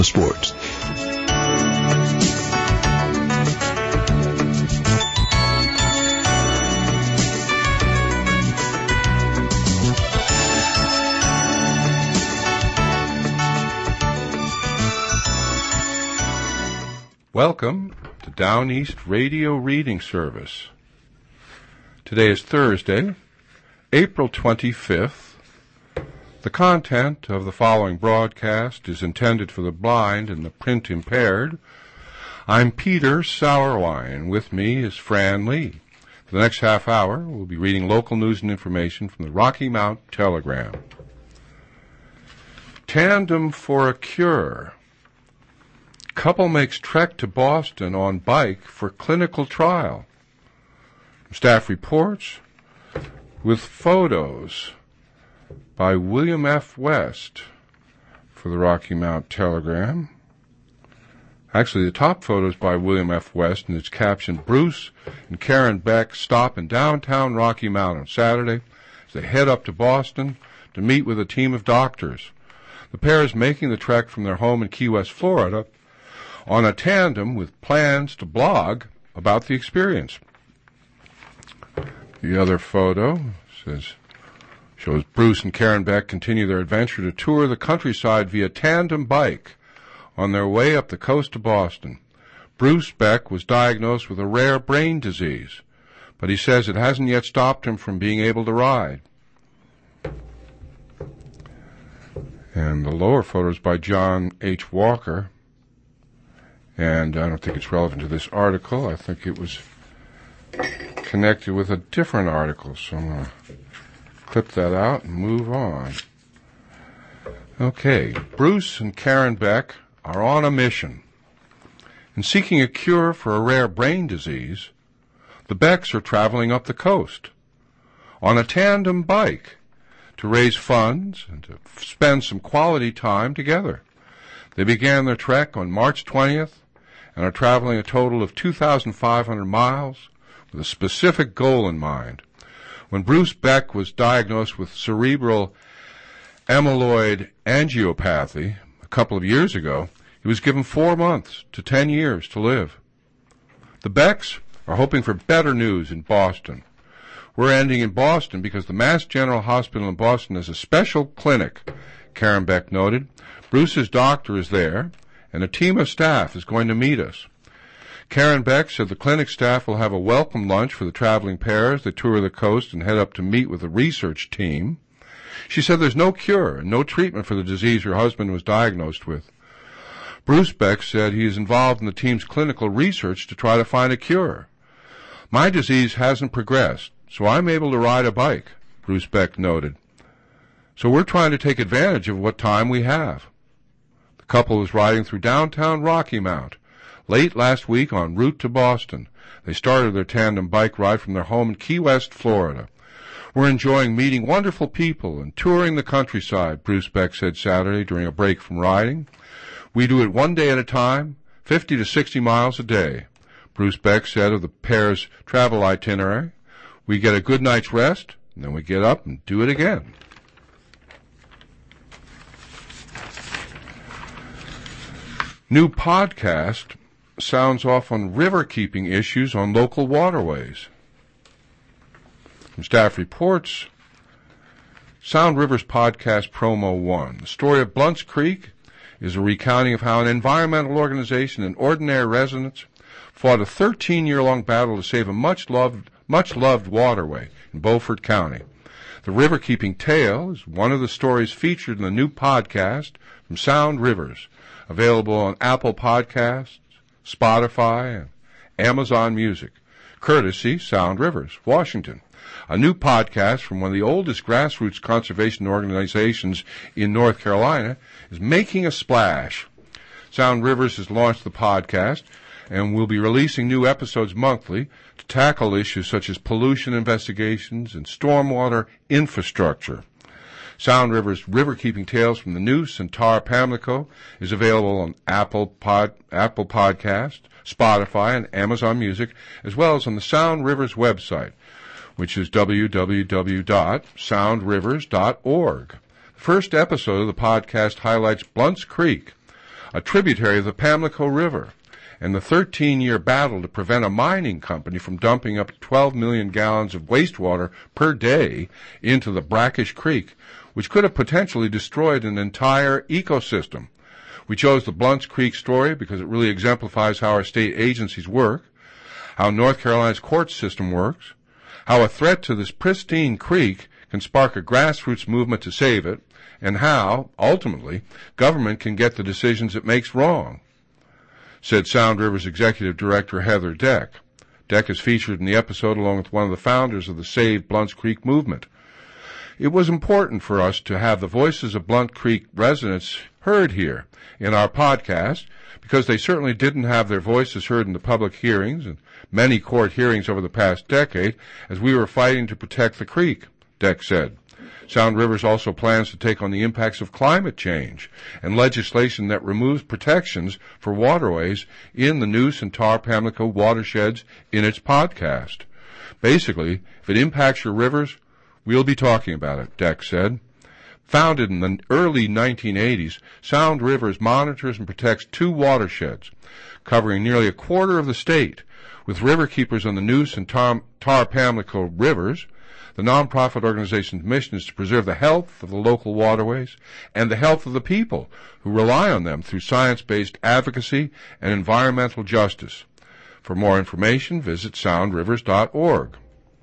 Sports. Welcome to Down East Radio Reading Service. Today is Thursday, April 25th. The content of the following broadcast is intended for the blind and the print impaired. I'm Peter Sauerwein. With me is Fran Lee. For the next half hour, we'll be reading local news and information from the Rocky Mount Telegram. Tandem for a cure. Couple makes trek to Boston on bike for clinical trial. Staff reports with photos by William F. West for the Rocky Mount Telegram. Actually, the top photo is by William F. West, and it's captioned, Bruce and Karen Beck stop in downtown Rocky Mount on Saturday as they head up to Boston to meet with a team of doctors. The pair is making the trek from their home in Key West, Florida, on a tandem with plans to blog about the experience. The other photo shows Bruce and Karen Beck continue their adventure to tour the countryside via tandem bike on their way up the coast to Boston. Bruce Beck was diagnosed with a rare brain disease, but he says it hasn't yet stopped him from being able to ride. And the lower photo is by John H. Walker, and I don't think it's relevant to this article. I think it was connected with a different article, so I'm going to clip that out and move on. Okay, Bruce and Karen Beck are on a mission. In seeking a cure for a rare brain disease, the Becks are traveling up the coast on a tandem bike to raise funds and to spend some quality time together. They began their trek on March 20th and are traveling a total of 2,500 miles with a specific goal in mind. When Bruce Beck was diagnosed with cerebral amyloid angiopathy a couple of years ago, he was given 4 months to 10 years to live. The Becks are hoping for better news in Boston. We're ending in Boston because the Mass General Hospital in Boston has a special clinic, Karen Beck noted. Bruce's doctor is there, and a team of staff is going to meet us. Karen Beck said the clinic staff will have a welcome lunch for the traveling pair as they tour the coast and head up to meet with the research team. She said there's no cure and no treatment for the disease her husband was diagnosed with. Bruce Beck said he is involved in the team's clinical research to try to find a cure. My disease hasn't progressed, so I'm able to ride a bike, Bruce Beck noted. So we're trying to take advantage of what time we have. The couple was riding through downtown Rocky Mount late last week en route to Boston. They started their tandem bike ride from their home in Key West, Florida. We're enjoying meeting wonderful people and touring the countryside, Bruce Beck said Saturday during a break from riding. We do it one day at a time, 50 to 60 miles a day, Bruce Beck said of the pair's travel itinerary. We get a good night's rest, and then we get up and do it again. New podcast sounds off on river-keeping issues on local waterways. From staff reports, Sound Rivers Podcast Promo 1. The story of Blunts Creek is a recounting of how an environmental organization and ordinary residents fought a 13-year-long battle to save a much-loved waterway in Beaufort County. The river-keeping tale is one of the stories featured in the new podcast from Sound Rivers, available on Apple Podcasts, Spotify, and Amazon Music, courtesy Sound Rivers, Washington. A new podcast from one of the oldest grassroots conservation organizations in North Carolina is making a splash. Sound Rivers has launched the podcast and will be releasing new episodes monthly to tackle issues such as pollution investigations and stormwater infrastructure. Sound Rivers River-Keeping Tales from the Neuse and Tar Pamlico is available on Apple Podcast, Spotify, and Amazon Music, as well as on the Sound Rivers website, which is www.soundrivers.org. The first episode of the podcast highlights Blunts Creek, a tributary of the Pamlico River, and the 13-year battle to prevent a mining company from dumping up to 12 million gallons of wastewater per day into the brackish creek, which could have potentially destroyed an entire ecosystem. We chose the Blunt's Creek story because it really exemplifies how our state agencies work, how North Carolina's court system works, how a threat to this pristine creek can spark a grassroots movement to save it, and how, ultimately, government can get the decisions it makes wrong, said Sound River's executive director Heather Deck. Deck is featured in the episode along with one of the founders of the Save Blunt's Creek movement. It was important for us to have the voices of Blunt Creek residents heard here in our podcast because they certainly didn't have their voices heard in the public hearings and many court hearings over the past decade as we were fighting to protect the creek, Deck said. Sound Rivers also plans to take on the impacts of climate change and legislation that removes protections for waterways in the Neuse and Tar Pamlico watersheds in its podcast. Basically, if it impacts your rivers, we'll be talking about it, Deck said. Founded in the early 1980s, Sound Rivers monitors and protects 2 watersheds, covering nearly a quarter of the state, with riverkeepers on the Neuse and Tar Pamlico rivers. The nonprofit organization's mission is to preserve the health of the local waterways and the health of the people who rely on them through science-based advocacy and environmental justice. For more information, visit soundrivers.org.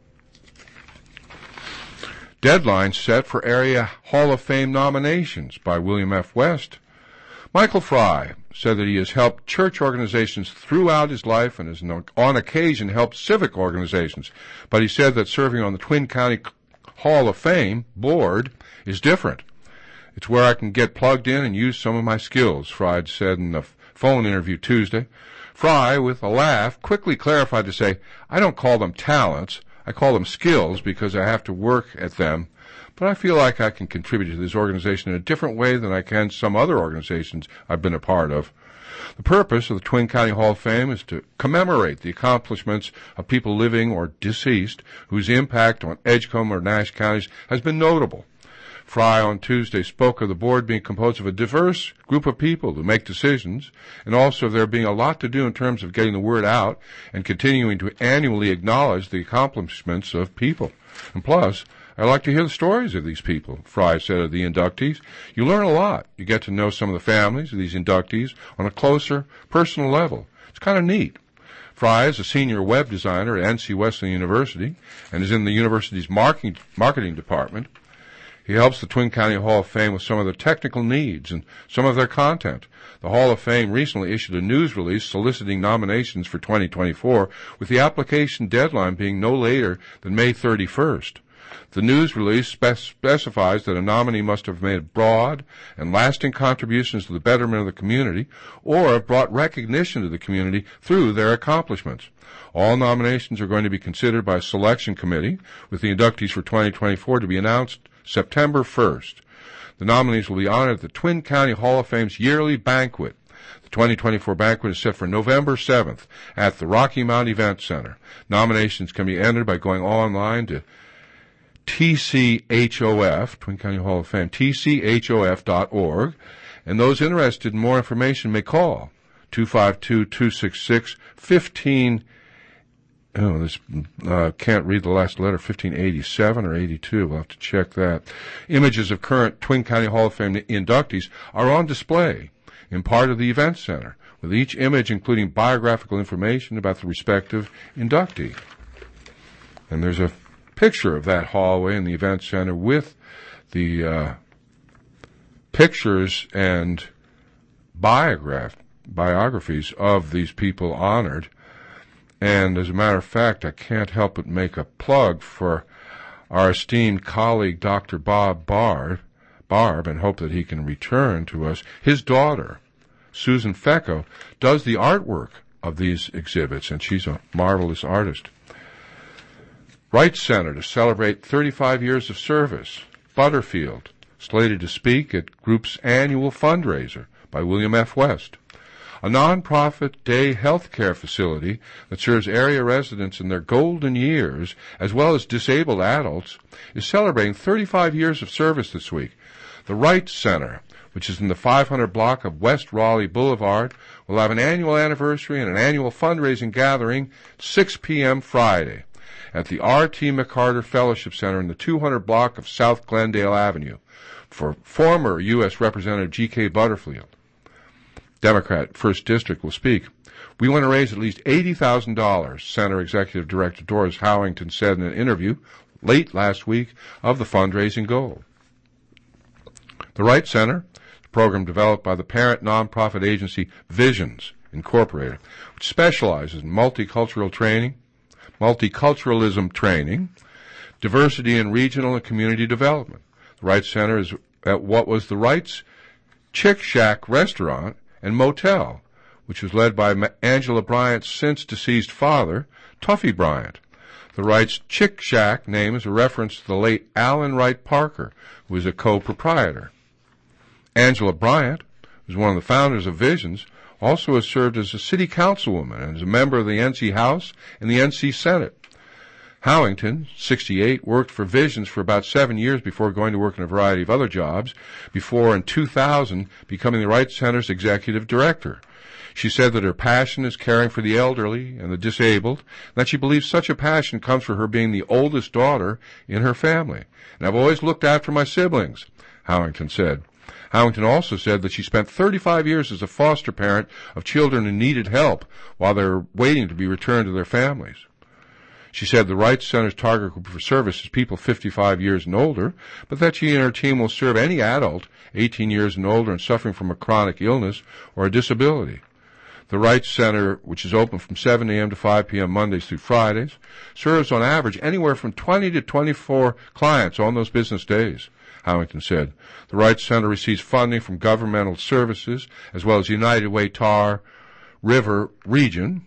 Deadline set for Area Hall of Fame nominations by William F. West. Michael Fry said that he has helped church organizations throughout his life and has on occasion helped civic organizations, but he said that serving on the Twin County Hall of Fame board is different. It's where I can get plugged in and use some of my skills, Fry said in a phone interview Tuesday. Fry, with a laugh, quickly clarified to say, I don't call them talents, I call them skills because I have to work at them. But I feel like I can contribute to this organization in a different way than I can some other organizations I've been a part of. The purpose of the Twin County Hall of Fame is to commemorate the accomplishments of people living or deceased whose impact on Edgecombe or Nash counties has been notable. Fry on Tuesday spoke of the board being composed of a diverse group of people who make decisions, and also of there being a lot to do in terms of getting the word out and continuing to annually acknowledge the accomplishments of people. And plus, I like to hear the stories of these people, Fry said of the inductees. You learn a lot. You get to know some of the families of these inductees on a closer, personal level. It's kind of neat. Fry is a senior web designer at NC Wesleyan University and is in the university's marketing department. He helps the Twin County Hall of Fame with some of their technical needs and some of their content. The Hall of Fame recently issued a news release soliciting nominations for 2024, with the application deadline being no later than May 31st. The news release specifies that a nominee must have made broad and lasting contributions to the betterment of the community or have brought recognition to the community through their accomplishments. All nominations are going to be considered by a selection committee, with the inductees for 2024 to be announced September 1st. The nominees will be honored at the Twin County Hall of Fame's yearly banquet. The 2024 banquet is set for November 7th at the Rocky Mount Event Center. Nominations can be entered by going online to TCHOF, Twin County Hall of Fame, tchof.org, and those interested in more information may call 252-266-15. Oh, this can't read the last letter, 1587 or 82. We'll have to check that. Images of current Twin County Hall of Fame inductees are on display in part of the event center, with each image including biographical information about the respective inductee. And there's a picture of that hallway in the event center with the pictures and biographies of these people honored. And as a matter of fact, I can't help but make a plug for our esteemed colleague, Dr. Bob Barb, and hope that he can return to us. His daughter, Susan Fecco, does the artwork of these exhibits, and she's a marvelous artist. Wright Center to celebrate 35 years of service. Butterfield, slated to speak at group's annual fundraiser by William F. West. A nonprofit day health care facility that serves area residents in their golden years, as well as disabled adults, is celebrating 35 years of service this week. The Wright Center which is in the 500 block of West Raleigh Boulevard, will have an annual anniversary and an annual fundraising gathering 6 p.m. Friday at the R.T. McCarter Fellowship Center in the 200 block of South Glendale Avenue for former U.S. Representative G.K. Butterfield. Democrat, 1st District, will speak. We want to raise at least $80,000, Center Executive Director Doris Howington said in an interview late last week of the fundraising goal. The Wright Center, a program developed by the parent nonprofit agency Visions, Incorporated, which specializes in multiculturalism training, diversity in regional and community development. The Wright Center is at what was the Wright's Chick Shack restaurant and motel, which was led by Angela Bryant's since-deceased father, Tuffy Bryant. The Wright's Chick Shack name is a reference to the late Alan Wright Parker, who was a co-proprietor. Angela Bryant, who was one of the founders of Visions, also has served as a city councilwoman and is a member of the NC House and the NC Senate. Howington, 68, worked for Visions for about 7 years before going to work in a variety of other jobs, before in 2000 becoming the Wright Center's executive director. She said that her passion is caring for the elderly and the disabled, and that she believes such a passion comes from her being the oldest daughter in her family. And I've always looked after my siblings, Howington said. Howington also said that she spent 35 years as a foster parent of children who needed help while they were waiting to be returned to their families. She said the Wright Center's target group for service is people 55 years and older, but that she and her team will serve any adult 18 years and older and suffering from a chronic illness or a disability. The Wright Center, which is open from 7 a.m. to 5 p.m. Mondays through Fridays, serves on average anywhere from 20 to 24 clients on those business days, Howington said. The Wright Center receives funding from governmental services as well as United Way Tar River Region.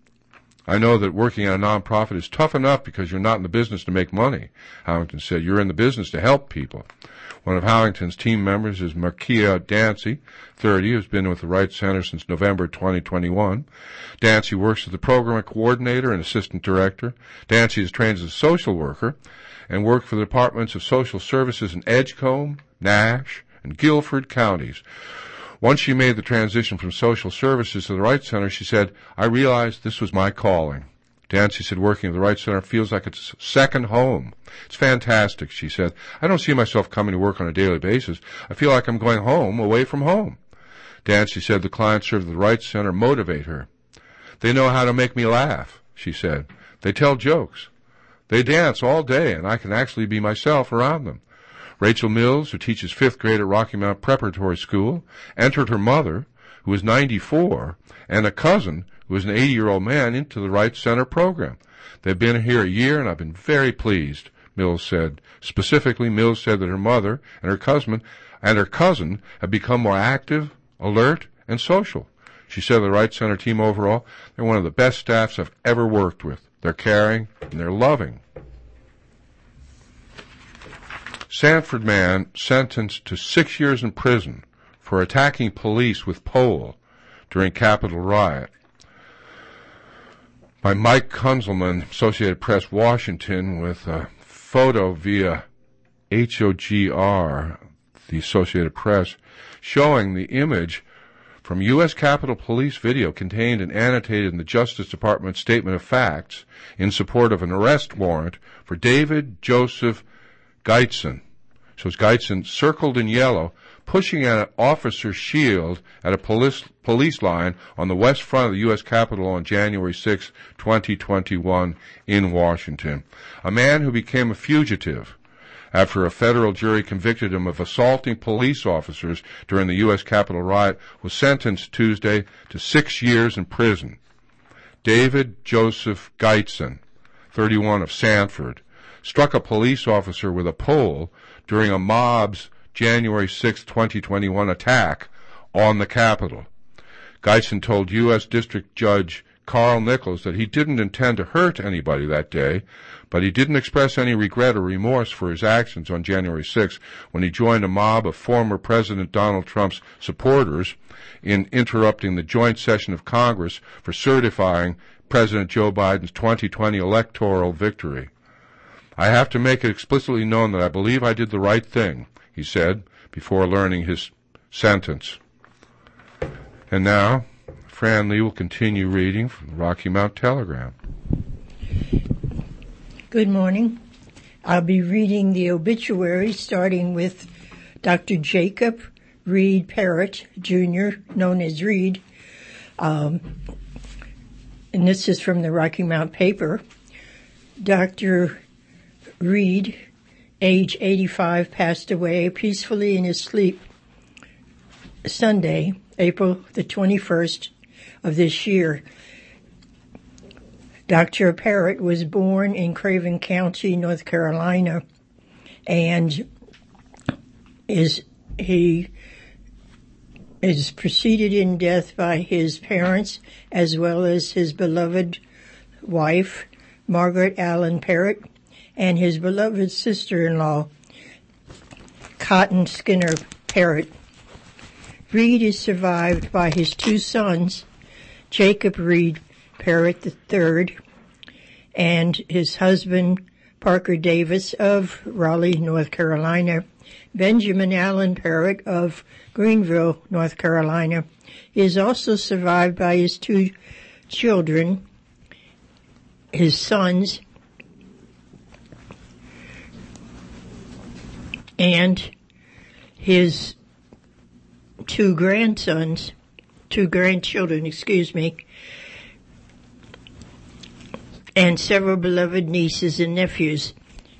I know that working at a nonprofit is tough enough because you're not in the business to make money, Howington said. You're in the business to help people. One of Howington's team members is Markia Dancy, 30, who's been with the Wright Center since November 2021. Dancy works as the program coordinator and assistant director. Dancy is trained as a social worker and worked for the Departments of Social Services in Edgecombe, Nash, and Guilford counties. Once she made the transition from social services to the Wright Center, she said, I realized this was my calling. Dancy said working at the Wright Center feels like it's second home. It's fantastic, she said. I don't see myself coming to work on a daily basis. I feel like I'm going home, away from home. Dancy said the clients served at the Wright Center motivate her. They know how to make me laugh, she said. They tell jokes. They dance all day, and I can actually be myself around them. Rachel Mills, who teaches 5th grade at Rocky Mount Preparatory School, entered her mother, who is 94, and a cousin, who is an 80-year-old man, into the Wright Center program. They've been here a year, and I've been very pleased, Mills said. Specifically, Mills said that her mother and her cousin have become more active, alert, and social. She said the Wright Center team overall, they're one of the best staffs I've ever worked with. They're caring, and they're loving. Sanford man sentenced to 6 years in prison for attacking police with pole during Capitol riot. By Mike Kunzelman, Associated Press, Washington, with a photo via HOGR, the Associated Press, showing the image from U.S. Capitol Police video contained and annotated in the Justice Department Statement of Facts in support of an arrest warrant for David Joseph Geitzen. Shows Geitzen circled in yellow, pushing at an officer's shield at a police line on the west front of the U.S. Capitol on January 6, 2021 in Washington. A man who became a fugitive after a federal jury convicted him of assaulting police officers during the U.S. Capitol riot was sentenced Tuesday to 6 years in prison. David Joseph Geitzen, 31, of Sanford, struck a police officer with a pole during a mob's January 6, 2021 attack on the Capitol. Geitzen told U.S. District Judge Carl Nichols that he didn't intend to hurt anybody that day, but he didn't express any regret or remorse for his actions on January 6 when he joined a mob of former President Donald Trump's supporters in interrupting the joint session of Congress for certifying President Joe Biden's 2020 electoral victory. I have to make it explicitly known that I believe I did the right thing, he said, before learning his sentence. And now, Fran Lee will continue reading from the Rocky Mount Telegram. Good morning. I'll be reading the obituary starting with Dr. Jacob Reed Parrott, Jr., known as Reed. And this is from the Rocky Mount paper. Dr. Reed, age 85, passed away peacefully in his sleep Sunday, April the 21st of this year. Dr. Parrott was born in Craven County, North Carolina, and he is preceded in death by his parents as well as his beloved wife, Margaret Allen Parrott, and his beloved sister-in-law, Cotton Skinner Parrott. Reed is survived by his two sons, Jacob Reed Parrott III, and his husband, Parker Davis of Raleigh, North Carolina, Benjamin Allen Parrott of Greenville, North Carolina. He is also survived by his two children, his sons, and his two grandchildren, and several beloved nieces and nephews.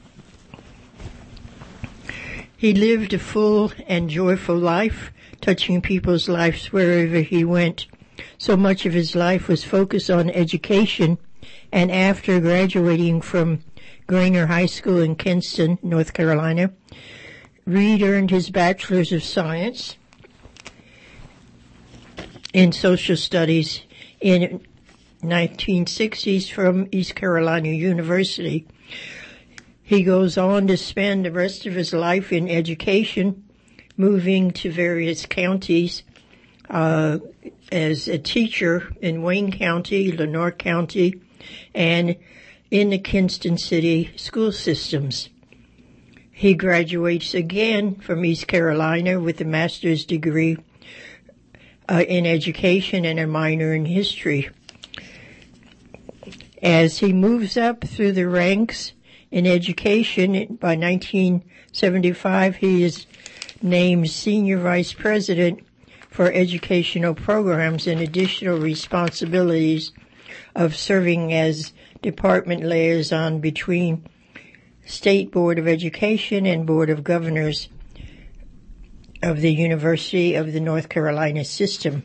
He lived a full and joyful life, touching people's lives wherever he went. So much of his life was focused on education, and after graduating from Grainer High School in Kinston, North Carolina, Reed earned his Bachelor's of Science in Social Studies in 1960s from East Carolina University. He goes on to spend the rest of his life in education, moving to various counties as a teacher in Wayne County, Lenoir County, and in the Kinston City school systems. He graduates again from East Carolina with a master's degree in education and a minor in history. As he moves up through the ranks in education, by 1975 he is named Senior Vice President for Educational Programs and additional responsibilities of serving as department liaison between State Board of Education and Board of Governors of the University of the North Carolina system.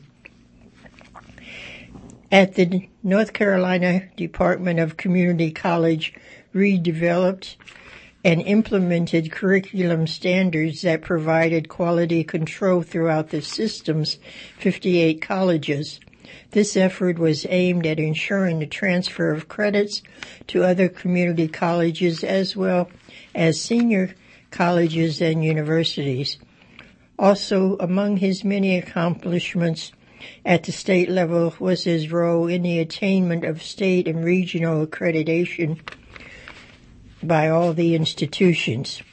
At the North Carolina Department of Community College, Reed developed and implemented curriculum standards that provided quality control throughout the system's 58 colleges. This effort was aimed at ensuring the transfer of credits to other community colleges as well as senior colleges and universities. Also, among his many accomplishments at the state level was his role in the attainment of state and regional accreditation by all the institutions.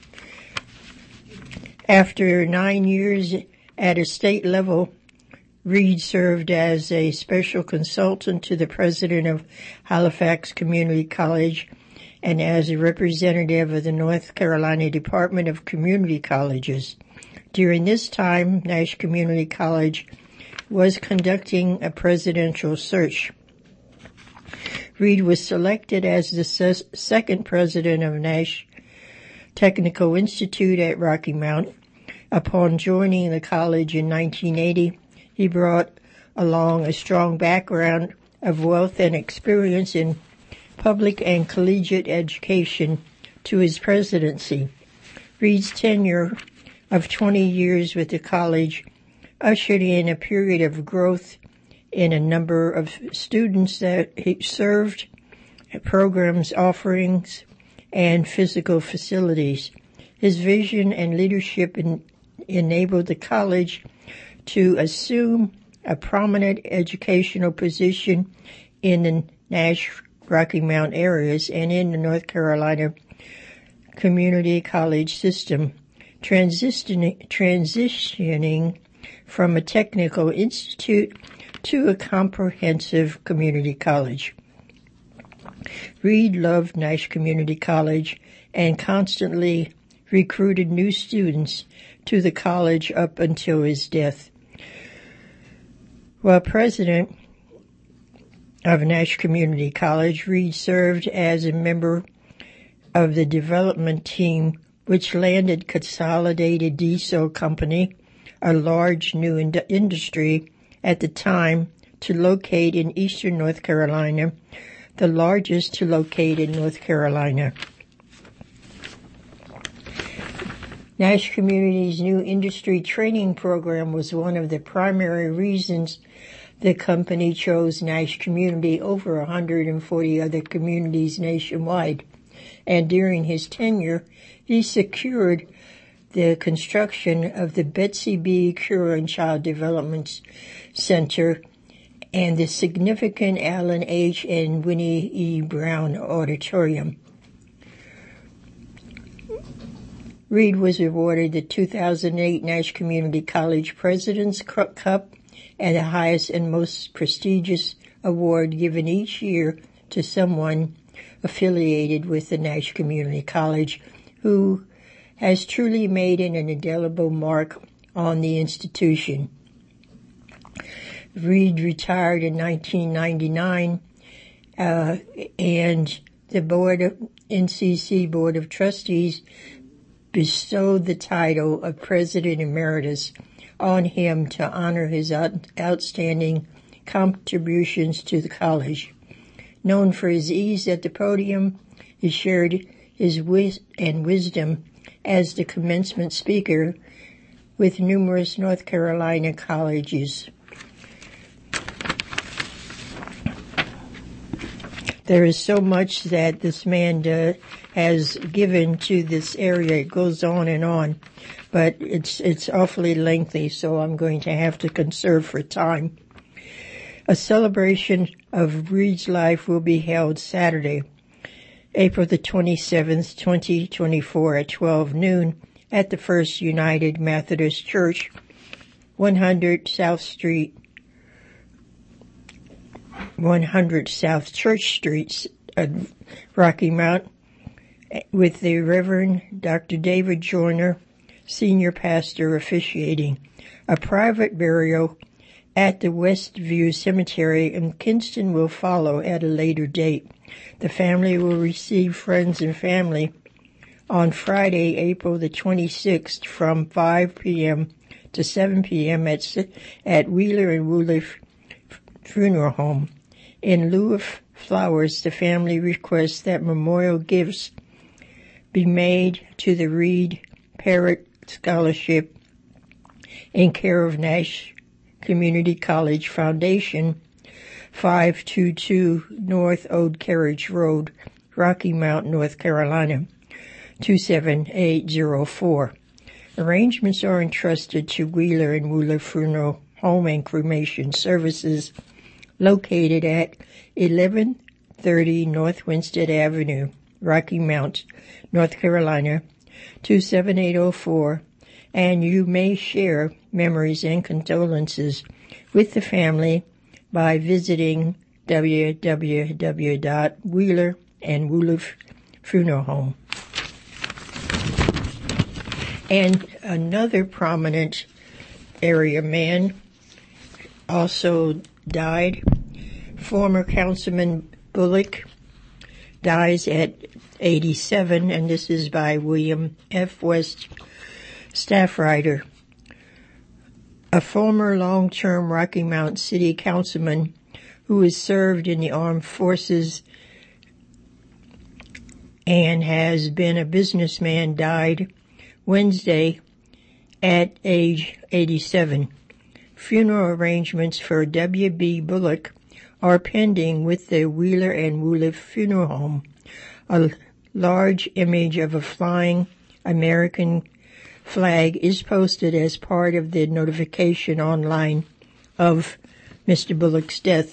After 9 years at a state level, Reed served as a special consultant to the president of Halifax Community College and as a representative of the North Carolina Department of Community Colleges. During this time, Nash Community College was conducting a presidential search. Reed was selected as the second president of Nash Technical Institute at Rocky Mount. Upon joining the college in 1980, he brought along a strong background of wealth and experience in public and collegiate education to his presidency. Reed's tenure of 20 years with the college ushered in a period of growth in a number of students that he served, programs, offerings, and physical facilities. His vision and leadership enabled the college to assume a prominent educational position in the Nash Rocky Mount areas and in the North Carolina community college system. transitioning from a technical institute to a comprehensive community college. Reed loved Nash Community College and constantly recruited new students to the college up until his death. While president of Nash Community College, Reed served as a member of the development team which landed Consolidated Diesel Company, a large new industry at the time, to locate in eastern North Carolina, the largest to locate in North Carolina. Nash Community's new industry training program was one of the primary reasons the company chose Nash Community over 140 other communities nationwide. And during his tenure, he secured the construction of the Betsy B. Curran Child Development Center and the significant Allen H. and Winnie E. Brown Auditorium. Reed was awarded the 2008 Nash Community College President's Cup, and the highest and most prestigious award given each year to someone affiliated with the Nash Community College who has truly made an indelible mark on the institution. Reed retired in 1999, and the NCC Board of Trustees bestowed the title of President Emeritus on him to honor his outstanding contributions to the college. Known for his ease at the podium, he shared his wisdom as the commencement speaker with numerous North Carolina colleges. There is so much that this man has given to this area. It goes on, but it's awfully lengthy, so I'm going to have to conserve for time. A celebration of Reed's life will be held Saturday, April the 27th, 2024 at 12 noon at the First United Methodist Church, 100 South Church Street, Rocky Mount, with the Reverend Dr. David Joyner, Senior Pastor, officiating. A private burial at the Westview Cemetery in Kinston will follow at a later date. The family will receive friends and family on Friday, April the 26th from 5 p.m. to 7 p.m. at Wheeler and Woolley Funeral Home. In lieu of flowers, the family requests that memorial gifts be made to the Reed Parrott Scholarship in care of Nash Community College Foundation, 522 North Old Carriage Road, Rocky Mount, North Carolina, 27804. Arrangements are entrusted to Wheeler and Woolley Funeral Home and Cremation Services, located at 1130 North Winstead Avenue, Rocky Mount, North Carolina, 27804, and you may share memories and condolences with the family by visiting www.Wheeler and Woolley Funeral Home. And another prominent area man also died. Former Councilman Bullock dies at 87, and this is by William F. West, staff writer. A former long-term Rocky Mount City Councilman who has served in the armed forces and has been a businessman died Wednesday at age 87. Funeral arrangements for W.B. Bullock are pending with the Wheeler and Woolley Funeral Home. A large image of a flying American flag is posted as part of the notification online of Mr. Bullock's death.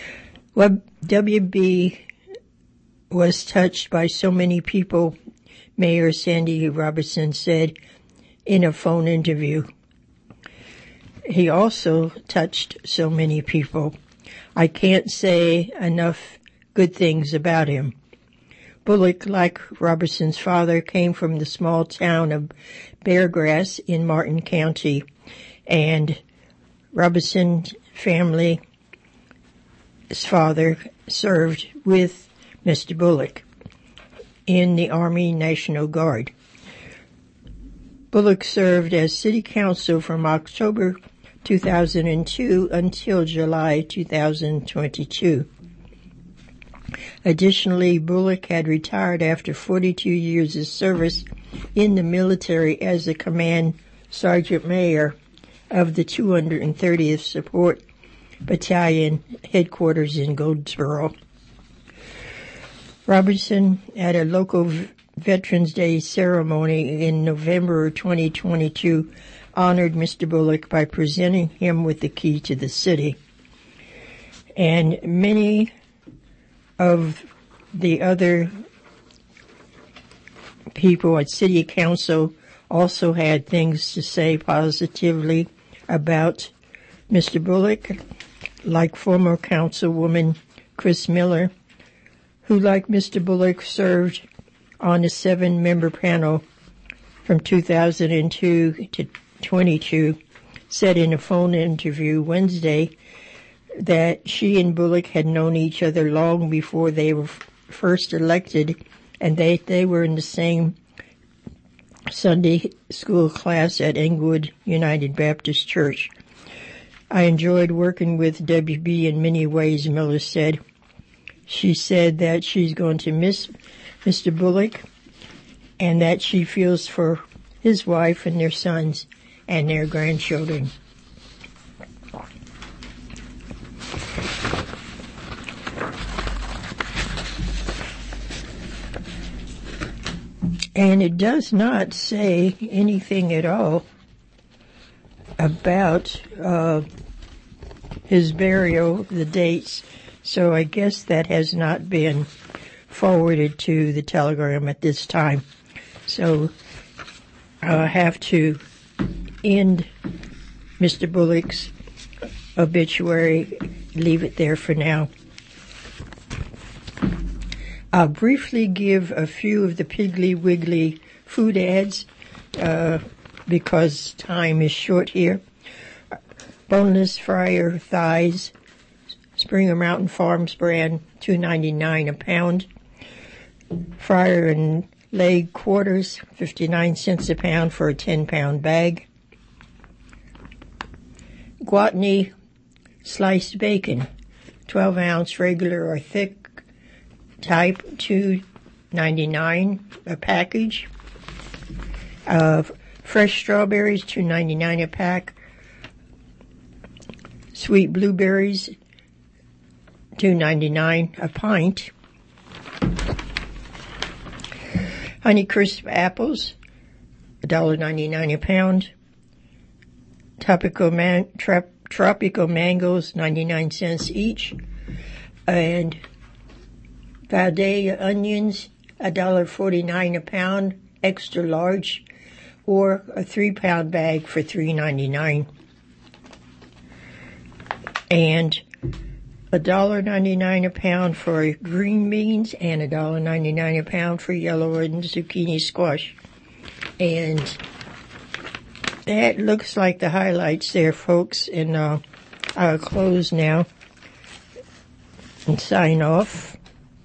Well, W.B. was touched by so many people Mayor Sandy Robertson said in a phone interview. He also touched so many people. I can't say enough good things about him. Bullock, like Robertson's father, came from the small town of Beargrass in Martin County, and Robertson's family's father served with Mr. Bullock in the Army National Guard. Bullock served as city council from October 2002 until July 2022. Additionally, Bullock had retired after 42 years of service in the military as the command sergeant major of the 230th Support Battalion headquarters in Goldsboro. Robertson, at a local Veterans Day ceremony in November 2022, honored Mr. Bullock by presenting him with the key to the city. And many of the other people at City Council also had things to say positively about Mr. Bullock, like former Councilwoman Chris Miller, who, like Mr. Bullock, served on a 7-member panel from 2002 to 22, said in a phone interview Wednesday that she and Bullock had known each other long before they were first elected, and they were in the same Sunday school class at Englewood United Baptist Church. I enjoyed working with WB in many ways, Miller said. She said that she's going to miss Mr. Bullock and that she feels for his wife and their sons and their grandchildren. And it does not say anything at all about his burial, the dates, so I guess that has not been forwarded to the Telegram at this time. So I'll have to end Mr. Bullock's obituary, leave it there for now. I'll briefly give a few of the Piggly Wiggly food ads because time is short here. Boneless fryer thighs, Springer Mountain Farms brand, $2.99 a pound. Fryer and leg quarters, 59 cents a pound for a 10-pound bag. Gwatney sliced bacon, 12-ounce regular or thick type, $2.99 a package. Fresh strawberries, $2.99 a pack. Sweet blueberries, $2.99 a pint. Honeycrisp apples, $1.99 a pound. Tropical mangoes, 99 cents each. And Vidalia onions, $1.49 a pound, extra large, or a 3-pound bag for $3.99. And $1.99 a pound for green beans and $1.99 a pound for yellow and zucchini squash. And that looks like the highlights there, folks. And I'll close now and sign off.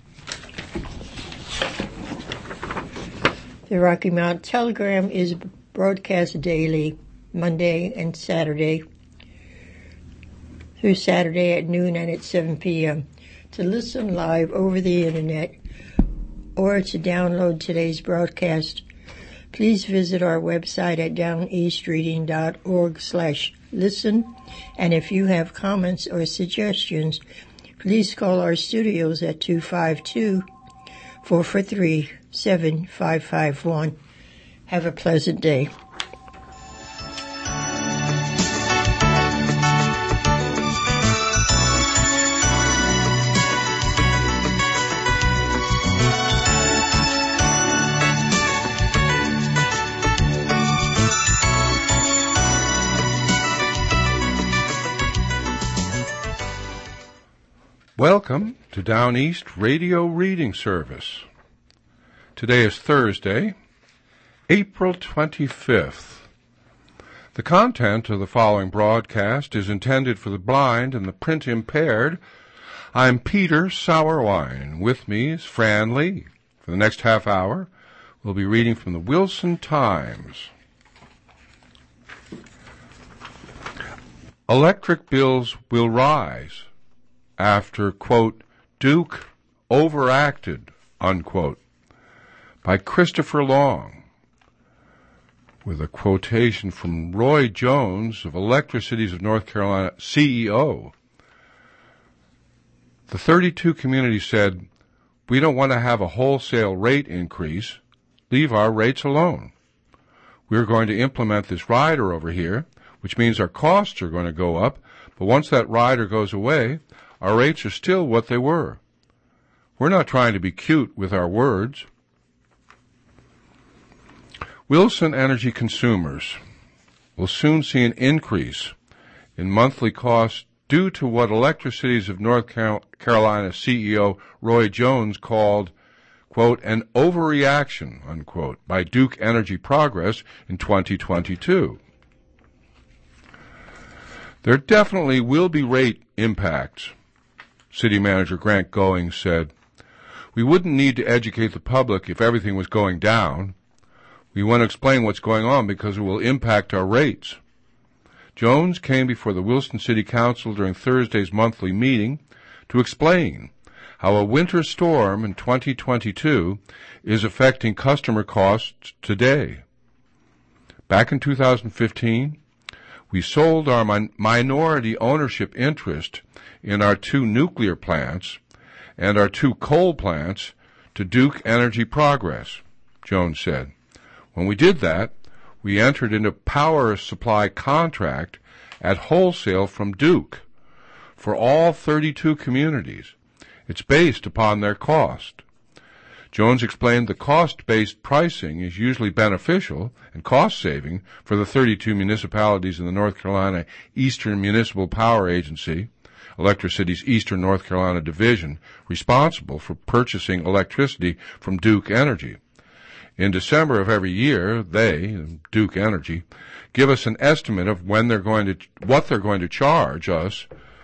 The Rocky Mountain Telegram is broadcast daily, Monday and Saturday, through Saturday at noon and at 7 p.m. To listen live over the internet or to download today's broadcast, please visit our website at downeastreading.org/listen. And if you have comments or suggestions, please call our studios at 252-443-7551. Have a pleasant day. Welcome to Down East Radio Reading Service. Today is Thursday, April 25th. The content of the following broadcast is intended for the blind and the print impaired. I'm Peter Sauerwein. With me is Fran Lee. For the next half hour, we'll be reading from the Wilson Times. Electric bills will rise after, quote, Duke overacted, unquote, by Christopher Long, with a quotation from Roy Jones of Electricities of North Carolina, CEO. The 32 communities said, we don't want to have a wholesale rate increase. Leave our rates alone. We're going to implement this rider over here, which means our costs are going to go up, but once that rider goes away, our rates are still what they were. We're not trying to be cute with our words. Wilson Energy consumers will soon see an increase in monthly costs due to what Electricities of North Carolina CEO Roy Jones called, quote, an overreaction, unquote, by Duke Energy Progress in 2022. There definitely will be rate impacts, City Manager Grant Goings said. We wouldn't need to educate the public if everything was going down. We want to explain what's going on because it will impact our rates. Jones came before the Wilson City Council during Thursday's monthly meeting to explain how a winter storm in 2022 is affecting customer costs today. Back in 2015, we sold our minority ownership interest in our 2 nuclear plants and our 2 coal plants to Duke Energy Progress, Jones said. When we did that, we entered into a power supply contract at wholesale from Duke for all 32 communities. It's based upon their cost. Jones explained the cost-based pricing is usually beneficial and cost-saving for the 32 municipalities in the North Carolina Eastern Municipal Power Agency, Electricity's Eastern North Carolina Division, responsible for purchasing electricity from Duke Energy. In December of every year, they, Duke Energy, give us an estimate of what they're going to charge us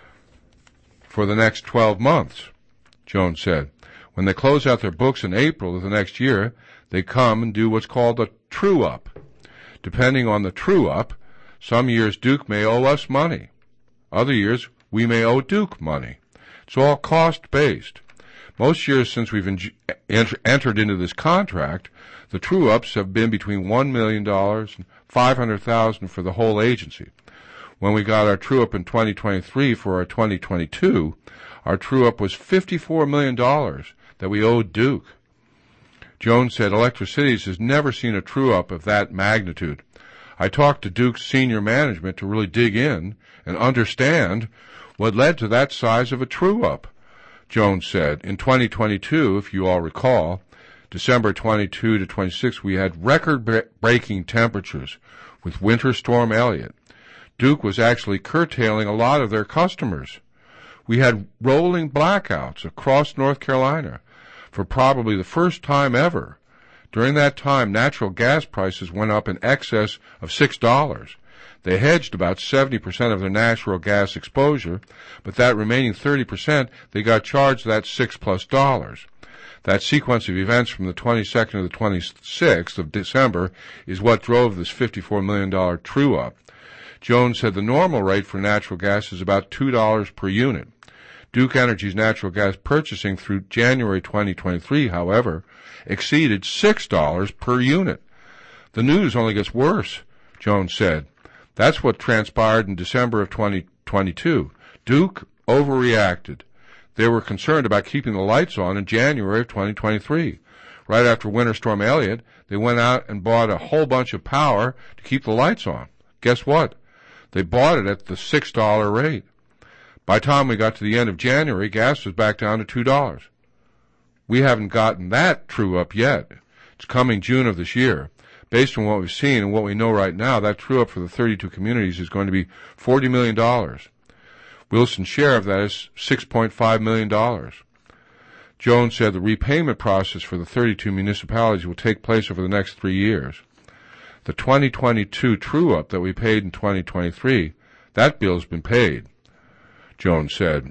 for the next 12 months, Jones said. When they close out their books in April of the next year, they come and do what's called a true-up. Depending on the true-up, some years Duke may owe us money. Other years, we may owe Duke money. It's all cost-based. Most years since we've entered into this contract, the true-ups have been between $1 million and $500,000 for the whole agency. When we got our true-up in 2023 for our 2022, our true-up was $54 million that we owed Duke. Jones said Electricities has never seen a true-up of that magnitude. I talked to Duke's senior management to really dig in and understand what led to that size of a true-up, Jones said. In 2022, if you all recall, December 22 to 26, we had record-breaking temperatures with Winter Storm Elliott. Duke was actually curtailing a lot of their customers. We had rolling blackouts across North Carolina for probably the first time ever. During that time, natural gas prices went up in excess of $6. They hedged about 70% of their natural gas exposure, but that remaining 30%, they got charged that $6+. That sequence of events from the 22nd to the 26th of December is what drove this $54 million true-up. Jones said the normal rate for natural gas is about $2 per unit. Duke Energy's natural gas purchasing through January 2023, however, exceeded $6 per unit. The news only gets worse, Jones said. That's what transpired in December of 2022. Duke overreacted. They were concerned about keeping the lights on in January of 2023. Right after Winter Storm Elliott, they went out and bought a whole bunch of power to keep the lights on. Guess what? They bought it at the $6 rate. By the time we got to the end of January, gas was back down to $2. We haven't gotten that true up yet. It's coming June of this year. Based on what we've seen and what we know right now, that true up for the 32 communities is going to be $40 million. Wilson's share of that is $6.5 million. Jones said the repayment process for the 32 municipalities will take place over the next 3 years. The 2022 true-up that we paid in 2023, that bill's been paid, Jones said.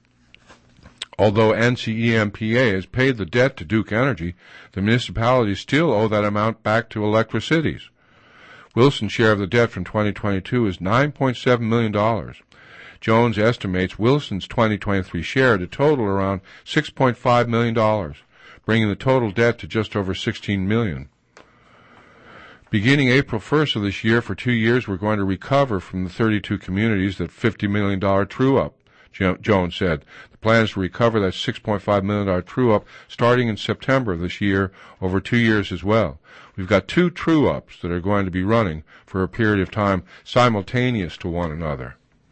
Although NCEMPA has paid the debt to Duke Energy, the municipalities still owe that amount back to Electricities. Wilson's share of the debt from 2022 is $9.7 million. Jones estimates Wilson's 2023 share to total around $6.5 million, bringing the total debt to just over $16 million. Beginning April 1st of this year, for 2 years, we're going to recover from the 32 communities that $50 million true-up, Jones said. The plan is to recover that $6.5 million true-up starting in September of this year over 2 years as well. We've got 2 true-ups that are going to be running for a period of time simultaneous to one another.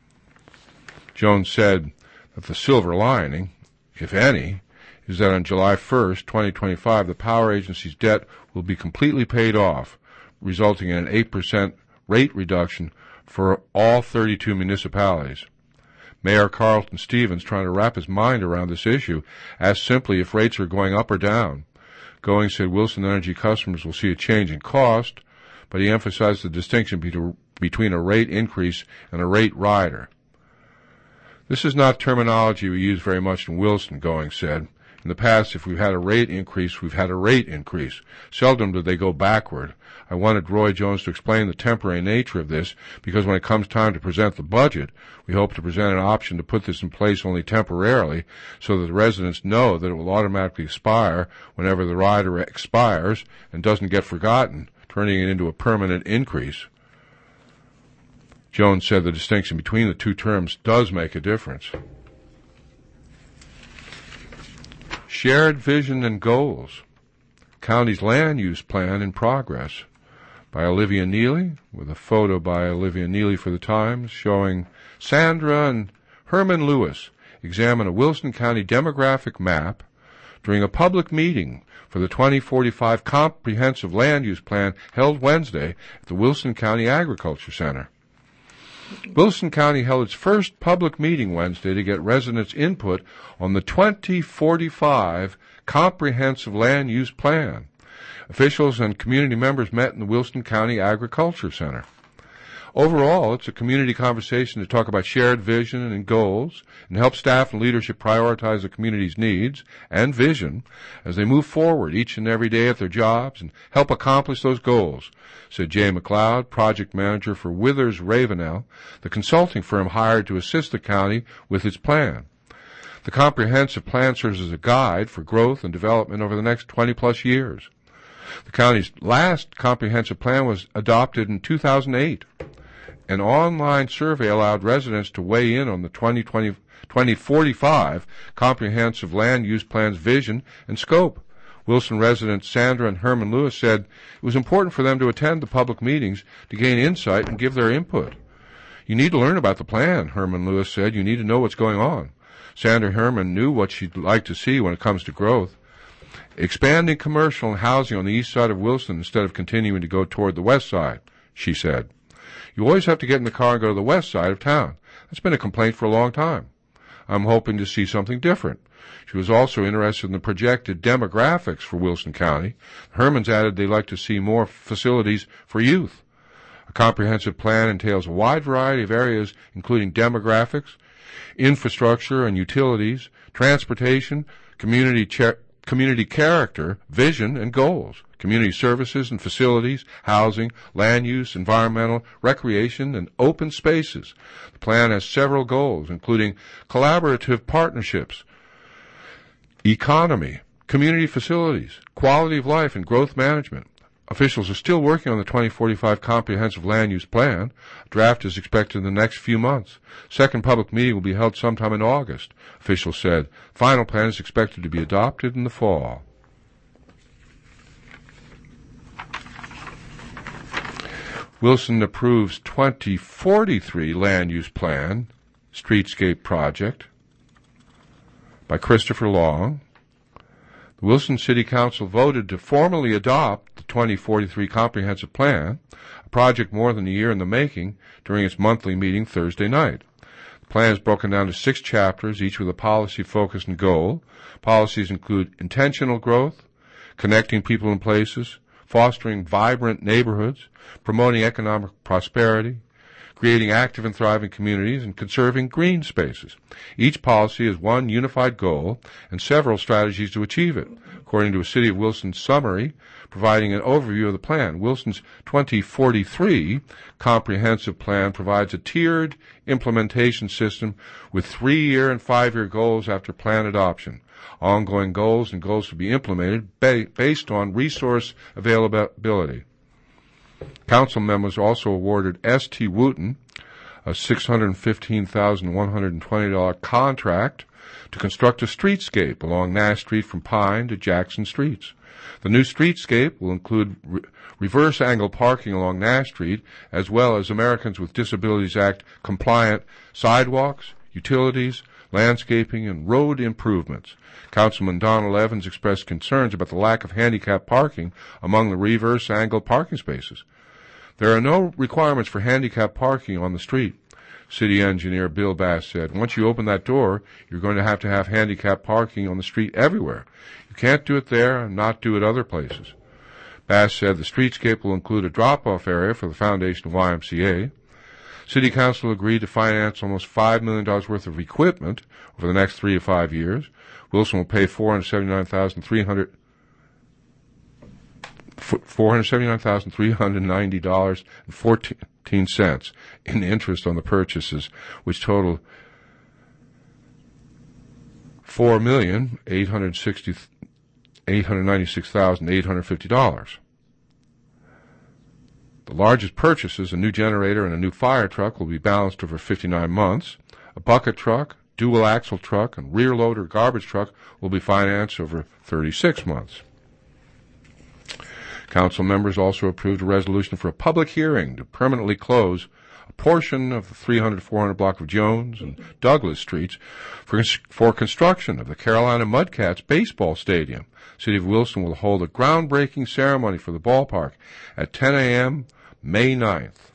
Jones said that the silver lining, if any, is that on July 1st, 2025, the power agency's debt will be completely paid off, resulting in an 8% rate reduction for all 32 municipalities. Mayor Carlton Stevens, trying to wrap his mind around this issue, asked simply if rates are going up or down. Going said Wilson Energy customers will see a change in cost, but he emphasized the distinction between a rate increase and a rate rider. This is not terminology we use very much in Wilson, Going said. In the past, if we've had a rate increase, we've had a rate increase. Seldom do they go backward. I wanted Roy Jones to explain the temporary nature of this, because when it comes time to present the budget, we hope to present an option to put this in place only temporarily, so that the residents know that it will automatically expire whenever the rider expires and doesn't get forgotten, turning it into a permanent increase. Jones said the distinction between the two terms does make a difference. Shared Vision and Goals. County's Land Use Plan in Progress, by Olivia Neely, with a photo by Olivia Neely for the Times showing Sandra and Herman Lewis examine a Wilson County demographic map during a public meeting for the 2045 Comprehensive Land Use Plan held Wednesday at the Wilson County Agriculture Center. Wilson County held its first public meeting Wednesday to get residents' input on the 2045 Comprehensive Land Use Plan. Officials and community members met in the Wilson County Agriculture Center. Overall, it's a community conversation to talk about shared vision and goals and help staff and leadership prioritize the community's needs and vision as they move forward each and every day at their jobs and help accomplish those goals, said Jay McLeod, project manager for Withers Ravenel, the consulting firm hired to assist the county with its plan. The comprehensive plan serves as a guide for growth and development over the next 20-plus years. The county's last comprehensive plan was adopted in 2008. An online survey allowed residents to weigh in on the 2045 Comprehensive Land Use Plan's vision and scope. Wilson residents Sandra and Herman Lewis said it was important for them to attend the public meetings to gain insight and give their input. You need to learn about the plan, Herman Lewis said. You need to know what's going on. Sandra Herman knew what she'd like to see when it comes to growth. Expanding commercial and housing on the east side of Wilson instead of continuing to go toward the west side, she said. You always have to get in the car and go to the west side of town. That's been a complaint for a long time. I'm hoping to see something different. She was also interested in the projected demographics for Wilson County. Hermans added they'd like to see more facilities for youth. A comprehensive plan entails a wide variety of areas, including demographics, infrastructure and utilities, transportation, community character, vision, and goals, community services and facilities, housing, land use, environmental, recreation, and open spaces. The plan has several goals, including collaborative partnerships, economy, community facilities, quality of life, and growth management. Officials are still working on the 2045 Comprehensive Land Use Plan. A draft is expected in the next few months. Second public meeting will be held sometime in August, officials said. Final plan is expected to be adopted in the fall. Wilson approves 2043 Land Use Plan, Streetscape Project, by Christopher Long. The Wilson City Council voted to formally adopt the 2043 Comprehensive Plan, a project more than a year in the making, during its monthly meeting Thursday night. The plan is broken down to 6 chapters, each with a policy focus and goal. Policies include intentional growth, connecting people and places, fostering vibrant neighborhoods, promoting economic prosperity, creating active and thriving communities, and conserving green spaces. Each policy has one unified goal and several strategies to achieve it. According to a City of Wilson summary providing an overview of the plan, Wilson's 2043 comprehensive plan provides a tiered implementation system with 3-year and 5-year goals after plan adoption. Ongoing goals and goals to be implemented based on resource availability. Council members also awarded S.T. Wooten a $615,120 contract to construct a streetscape along Nash Street from Pine to Jackson Streets. The new streetscape will include reverse angle parking along Nash Street, as well as Americans with Disabilities Act compliant sidewalks, utilities, landscaping, and road improvements. Councilman Donald Evans expressed concerns about the lack of handicap parking among the reverse angle parking spaces. There are no requirements for handicap parking on the street. City Engineer Bill Bass said, once you open that door, you're going to have handicap parking on the street everywhere. You can't do it there and not do it other places. Bass said the streetscape will include a drop-off area for the foundation of YMCA. City Council agreed to finance almost $5 million worth of equipment over the next 3 to 5 years. Wilson will pay $479,390.14 in interest on the purchases, which total $4,896,850. The largest purchases, a new generator and a new fire truck, will be balanced over 59 months. A bucket truck, dual-axle truck, and rear-loader garbage truck will be financed over 36 months. Council members also approved a resolution for a public hearing to permanently close a portion of the 300-400 block of Jones and Douglas Streets for construction of the Carolina Mudcats baseball stadium. City of Wilson will hold a groundbreaking ceremony for the ballpark at 10 a.m. May 9th.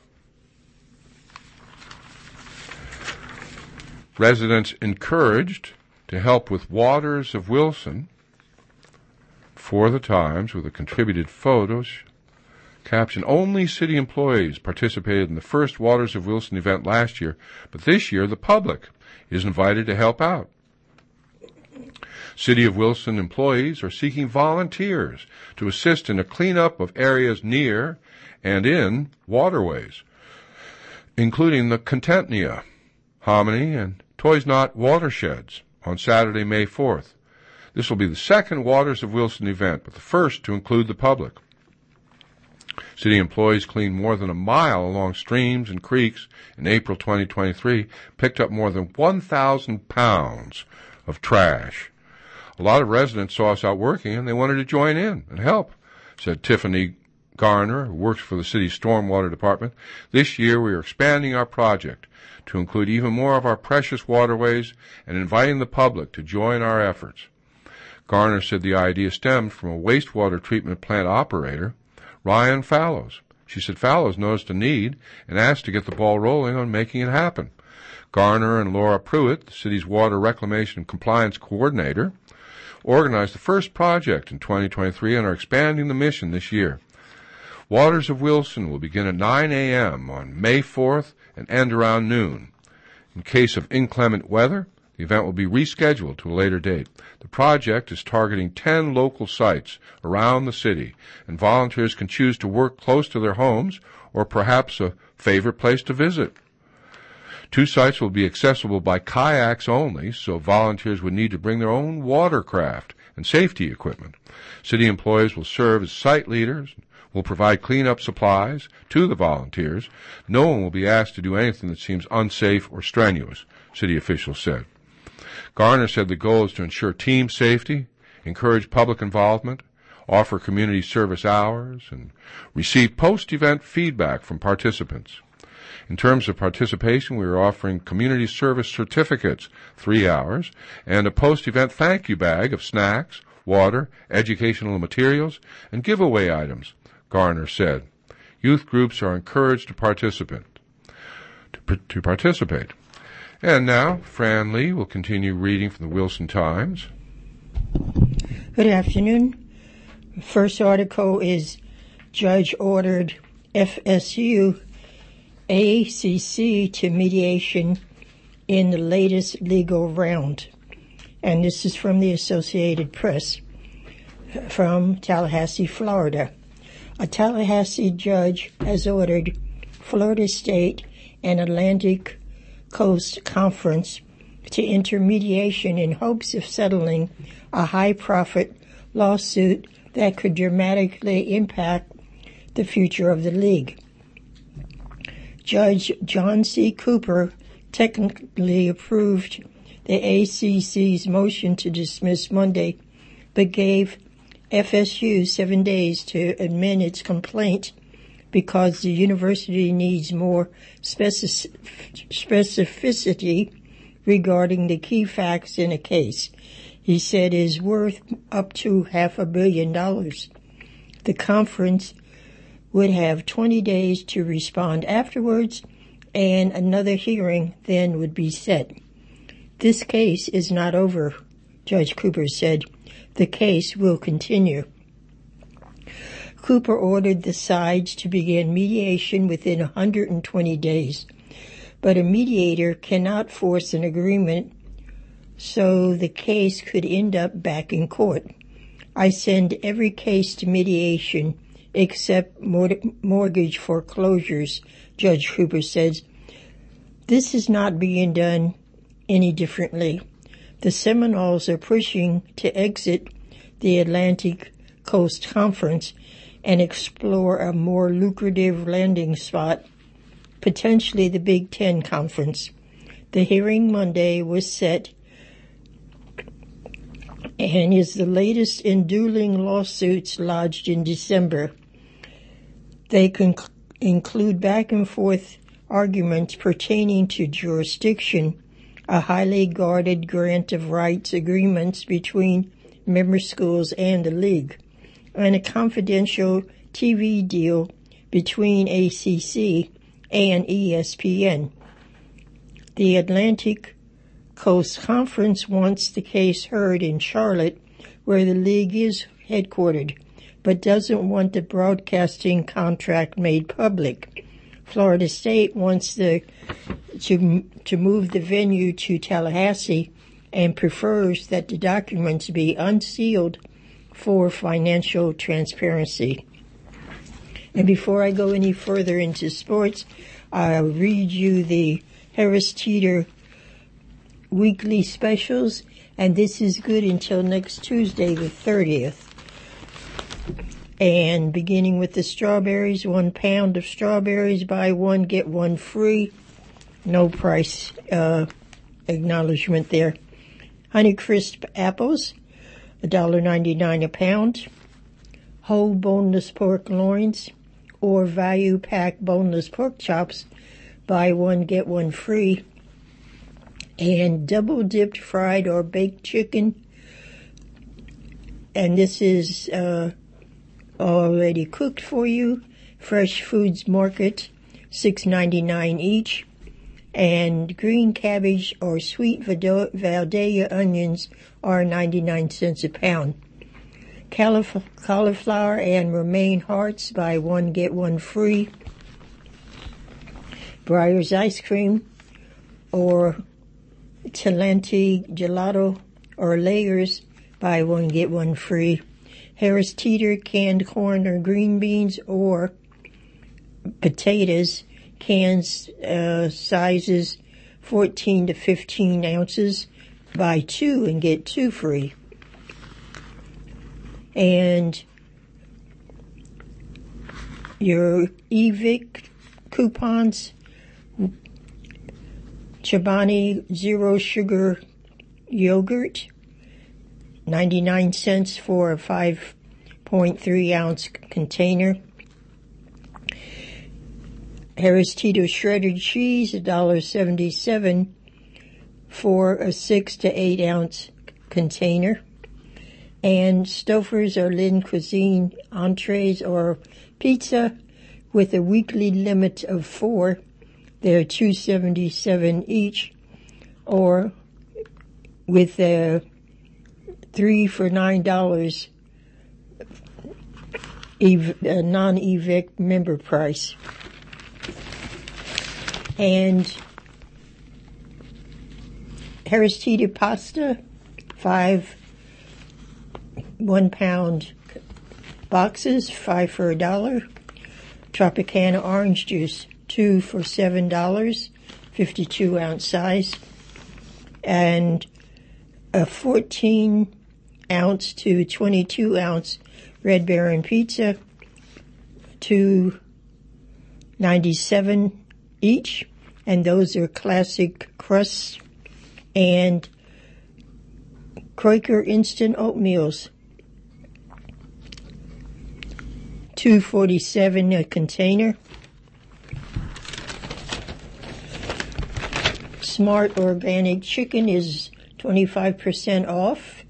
Residents encouraged to help with Waters of Wilson for the Times with a contributed photos caption, only city employees participated in the first Waters of Wilson event last year, but this year the public is invited to help out. City of Wilson employees are seeking volunteers to assist in a cleanup of areas near and in waterways, including the Contentnia, Hominy, and Toys Not watersheds on Saturday, May 4th. This will be the second Waters of Wilson event, but the first to include the public. City employees cleaned more than a mile along streams and creeks in April 2023, picked up more than 1,000 pounds of trash. A lot of residents saw us out working and they wanted to join in and help, said Tiffany Garner, who works for the city's stormwater department. This year we are expanding our project to include even more of our precious waterways and inviting the public to join our efforts. Garner said the idea stemmed from a wastewater treatment plant operator, Ryan Fallows. She said Fallows noticed a need and asked to get the ball rolling on making it happen. Garner and Laura Pruitt, the city's water reclamation and compliance coordinator, organized the first project in 2023 and are expanding the mission this year. Waters of Wilson will begin at 9 a.m. on May 4th and end around noon. In case of inclement weather, the event will be rescheduled to a later date. The project is targeting 10 local sites around the city, and volunteers can choose to work close to their homes or perhaps a favorite place to visit. 2 sites will be accessible by kayaks only, so volunteers would need to bring their own watercraft and safety equipment. City employees will serve as site leaders, will provide cleanup supplies to the volunteers. No one will be asked to do anything that seems unsafe or strenuous, city officials said. Garner said the goal is to ensure team safety, encourage public involvement, offer community service hours, and receive post-event feedback from participants. In terms of participation, we are offering community service certificates, 3 hours, and a post-event thank you bag of snacks, water, educational materials, and giveaway items, Garner said. Youth groups are encouraged to participate. And now, Fran Lee will continue reading from the Wilson Times. Good afternoon. First article is Judge ordered FSU ACC to mediation in the latest legal round. And this is from the Associated Press from Tallahassee, Florida. A Tallahassee judge has ordered Florida State and Atlantic Coast Conference to enter mediation in hopes of settling a high-profit lawsuit that could dramatically impact the future of the league. Judge John C. Cooper technically approved the ACC's motion to dismiss Monday, but gave FSU 7 days to amend its complaint because the university needs more specificity regarding the key facts in a case he said is worth up to $500 million. The conference would have 20 days to respond afterwards, and another hearing then would be set. This case is not over, Judge Cooper said. The case will continue. Cooper ordered the sides to begin mediation within 120 days, but a mediator cannot force an agreement, so the case could end up back in court. I send every case to mediation except mortgage foreclosures, Judge Cooper says. This is not being done any differently. The Seminoles are pushing to exit the Atlantic Coast Conference and explore a more lucrative landing spot, potentially the Big Ten Conference. The hearing Monday was set and is the latest in dueling lawsuits lodged in December. They include back-and-forth arguments pertaining to jurisdiction, a highly guarded grant of rights agreements between member schools and the league, and a confidential TV deal between ACC and ESPN. The Atlantic Coast Conference wants the case heard in Charlotte, where the league is headquartered, but doesn't want the broadcasting contract made public. Florida State wants to move the venue to Tallahassee and prefers that the documents be unsealed for financial transparency. And before I go any further into sports, I'll read you the Harris Teeter weekly specials, and this is good until next Tuesday, the 30th. And beginning with the strawberries, 1 pound of strawberries, buy one, get one free. No price acknowledgement there. Honeycrisp apples, $1.99 a pound. Whole boneless pork loins or value pack boneless pork chops, buy one, get one free. And double dipped fried or baked chicken. And this is already cooked for you. Fresh Foods Market, $6.99 each. And green cabbage or sweet Vidalia onions are 99 cents a pound. Cauliflower and romaine hearts, buy one, get one free. Breyer's ice cream or Talenti gelato or layers, buy one, get one free. Harris Teeter canned corn or green beans or potatoes, cans sizes 14 to 15 ounces, buy two and get two free. And your EVIC coupons, Chobani Zero Sugar Yogurt, 99 cents for a 5.3 ounce container. Harris Teeter shredded cheese, $1.77 for a 6 to 8 ounce container. And Stouffer's or Lynn Cuisine entrees or pizza with a weekly limit of 4. They're $2.77 each. or with a 3 for $9 non-evict member price. And Harris Teeter pasta, 5 1-pound boxes, 5 for $1. Tropicana orange juice, 2 for $7, 52-ounce size. And a 14-ounce to 22-ounce Red Baron pizza, $2.97 each, and those are classic crusts. And Quaker instant oatmeals, $2.47 a container. Smart organic chicken is 25% off.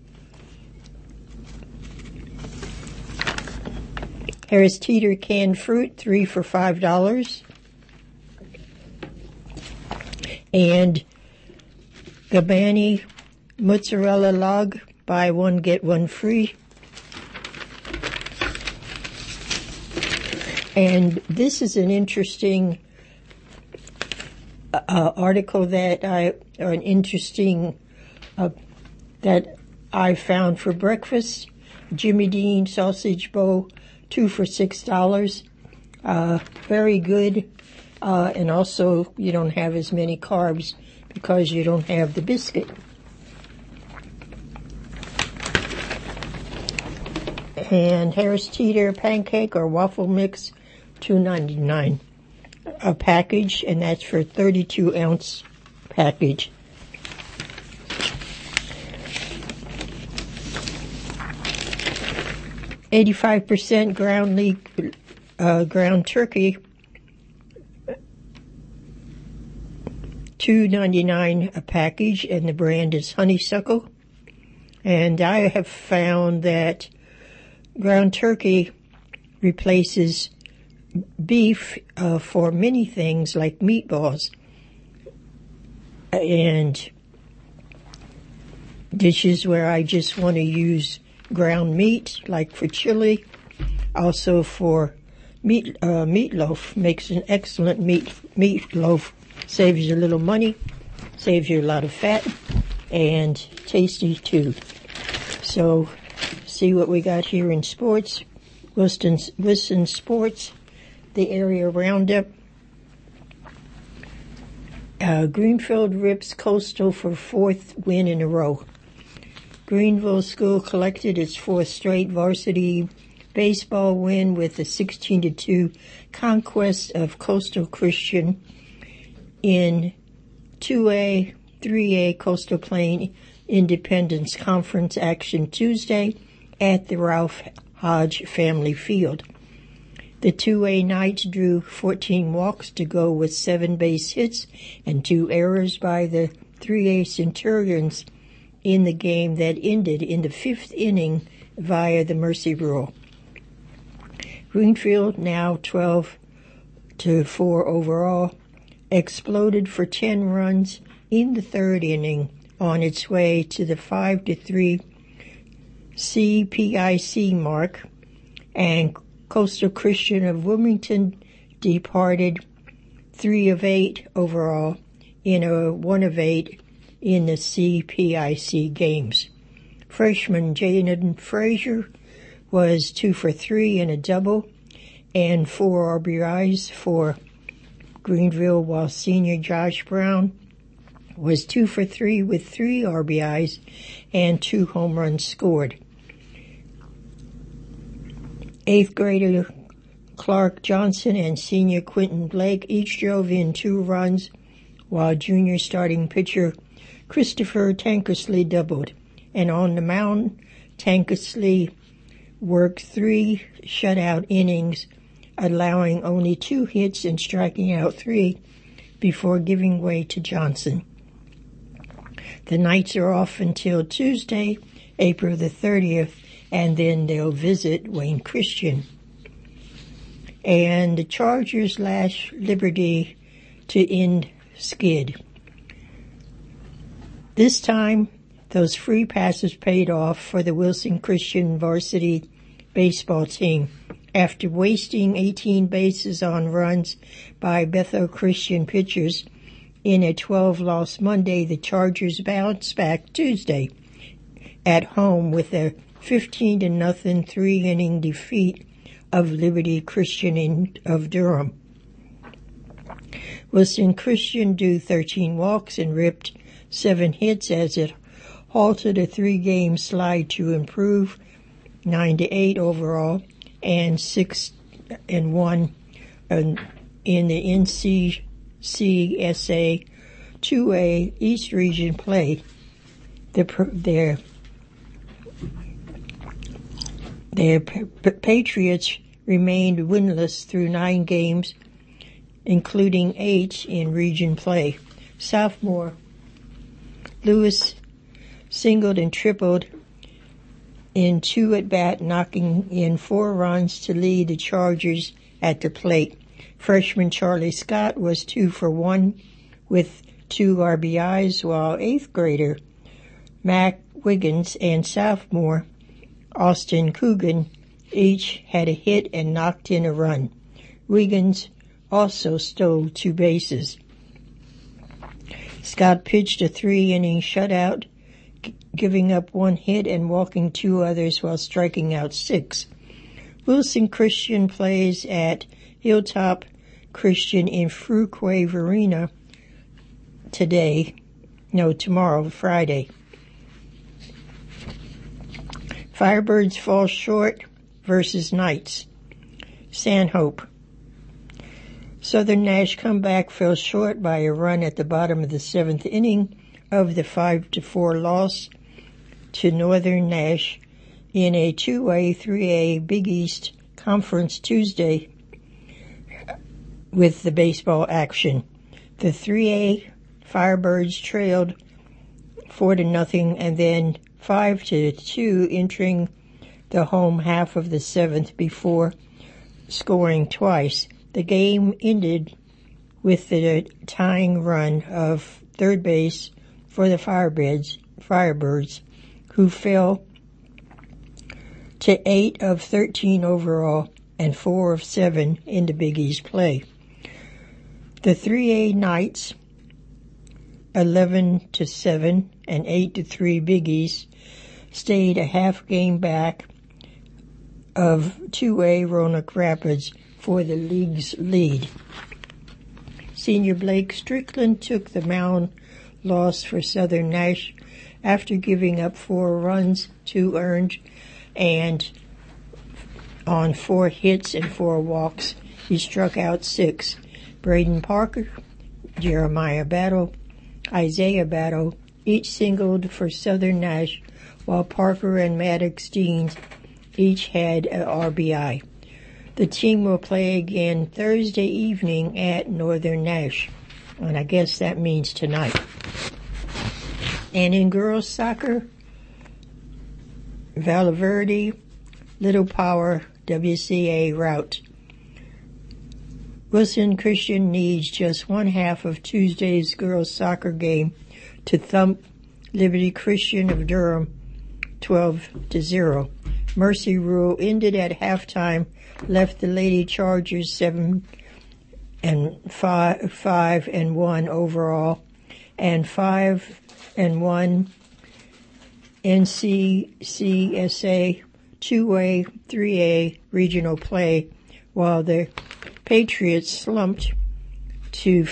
Harris Teeter canned fruit, 3 for $5. And Gabani mozzarella log, buy one, get one free. And this is an interesting article that I found for breakfast. Jimmy Dean sausage bowl, 2 for $6. Very good. And also you don't have as many carbs because you don't have the biscuit. And Harris Teeter pancake or waffle mix, $2.99 a package, and that's for 32-ounce package. $85 ground turkey, $2.99 a package, and the brand is Honeysuckle. And I have found that ground turkey replaces beef for many things like meatballs and dishes where I just want to use ground meat, like for chili. Also for meatloaf, makes an excellent meatloaf. Saves you a little money, saves you a lot of fat, and tasty too. So, see what we got here in sports. Wilson Sports, the area roundup. Greenfield rips Coastal for 4th win in a row. Greenville School collected its 4th straight varsity baseball win with a 16-2 conquest of Coastal Christian in 2A, 3A Coastal Plain Independence Conference action Tuesday at the Ralph Hodge Family Field. The 2A Knights drew 14 walks to go with 7 base hits and 2 errors by the 3A Centurions in the game that ended in the 5th inning via the mercy rule. Greenfield, now 12-4 overall, exploded for 10 runs in the 3rd inning on its way to the 5-3 CPIC mark, and Coastal Christian of Wilmington departed 3 of 8 overall in a 1 of 8 in the CPIC games. Freshman Jaden Frazier was 2 for 3 in a double and 4 RBIs for Greenville, while senior Josh Brown was 2 for 3 with 3 RBIs and 2 home runs scored. 8th grader Clark Johnson and senior Quentin Blake each drove in 2 runs, while junior starting pitcher Christopher Tankersley doubled. And on the mound, Tankersley worked 3 shutout innings, allowing only 2 hits and striking out 3 before giving way to Johnson. The Knights are off until Tuesday, April the 30th, and then they'll visit Wayne Christian. And the Chargers lash Liberty to end skid. This time, those free passes paid off for the Wilson Christian varsity baseball team. After wasting 18 bases on runs by Bethel Christian pitchers in a 12-loss Monday, the Chargers bounced back Tuesday at home with a 15-0 three-inning defeat of Liberty Christian of Durham. Wilson Christian drew 13 walks and ripped 7 hits as it halted a 3-game slide to improve 9-8 overall and 6-1 in the NCCSA 2A East Region play. Their Patriots remained winless through 9 games, including 8 in region play. Sophomore Lewis singled and tripled in 2 at-bat, knocking in 4 runs to lead the Chargers at the plate. Freshman Charlie Scott was 2 for 1 with 2 RBIs, while 8th grader Mac Wiggins and sophomore Austin Coogan each had a hit and knocked in a run. Wiggins also stole 2 bases. Scott pitched a 3-inning shutout, giving up 1 hit and walking 2 others while striking out 6. Wilson Christian plays at Hilltop Christian in Fuquay Arena tomorrow, Friday. Firebirds fall short versus Knights. Sanhope. Southern Nash comeback fell short by a run at the bottom of the 7th inning of the 5-4 loss to Northern Nash in a 2A, 3A Big East Conference Tuesday with the baseball action. The 3A Firebirds trailed 4-0 and then 5-2 entering the home half of the 7th before scoring twice. The game ended with the tying run of third base for the Firebirds, who fell to 8 of 13 overall and 4 of 7 in the Big East play. The 3A Knights, 11-7 and 8-3 Big East, stayed a half game back of 2A Roanoke Rapids for the league's lead. Senior Blake Strickland took the mound loss for Southern Nash after giving up 4 runs, 2 earned, and on 4 hits and 4 walks. He struck out 6. Braden Parker, Jeremiah Battle, Isaiah Battle each singled for Southern Nash, while Parker and Maddox Deans each had an RBI. The team will play again Thursday evening at Northern Nash, and I guess that means tonight. And in girls soccer, Valverde, Little Power, WCA rout. Wilson Christian needs just 1/2 of Tuesday's girls soccer game to thump Liberty Christian of Durham 12-0. Mercy Rule ended at halftime, left the Lady Chargers 7-5-1 overall, and 5-1 NCCSA 2A, 3A regional play, while the Patriots slumped to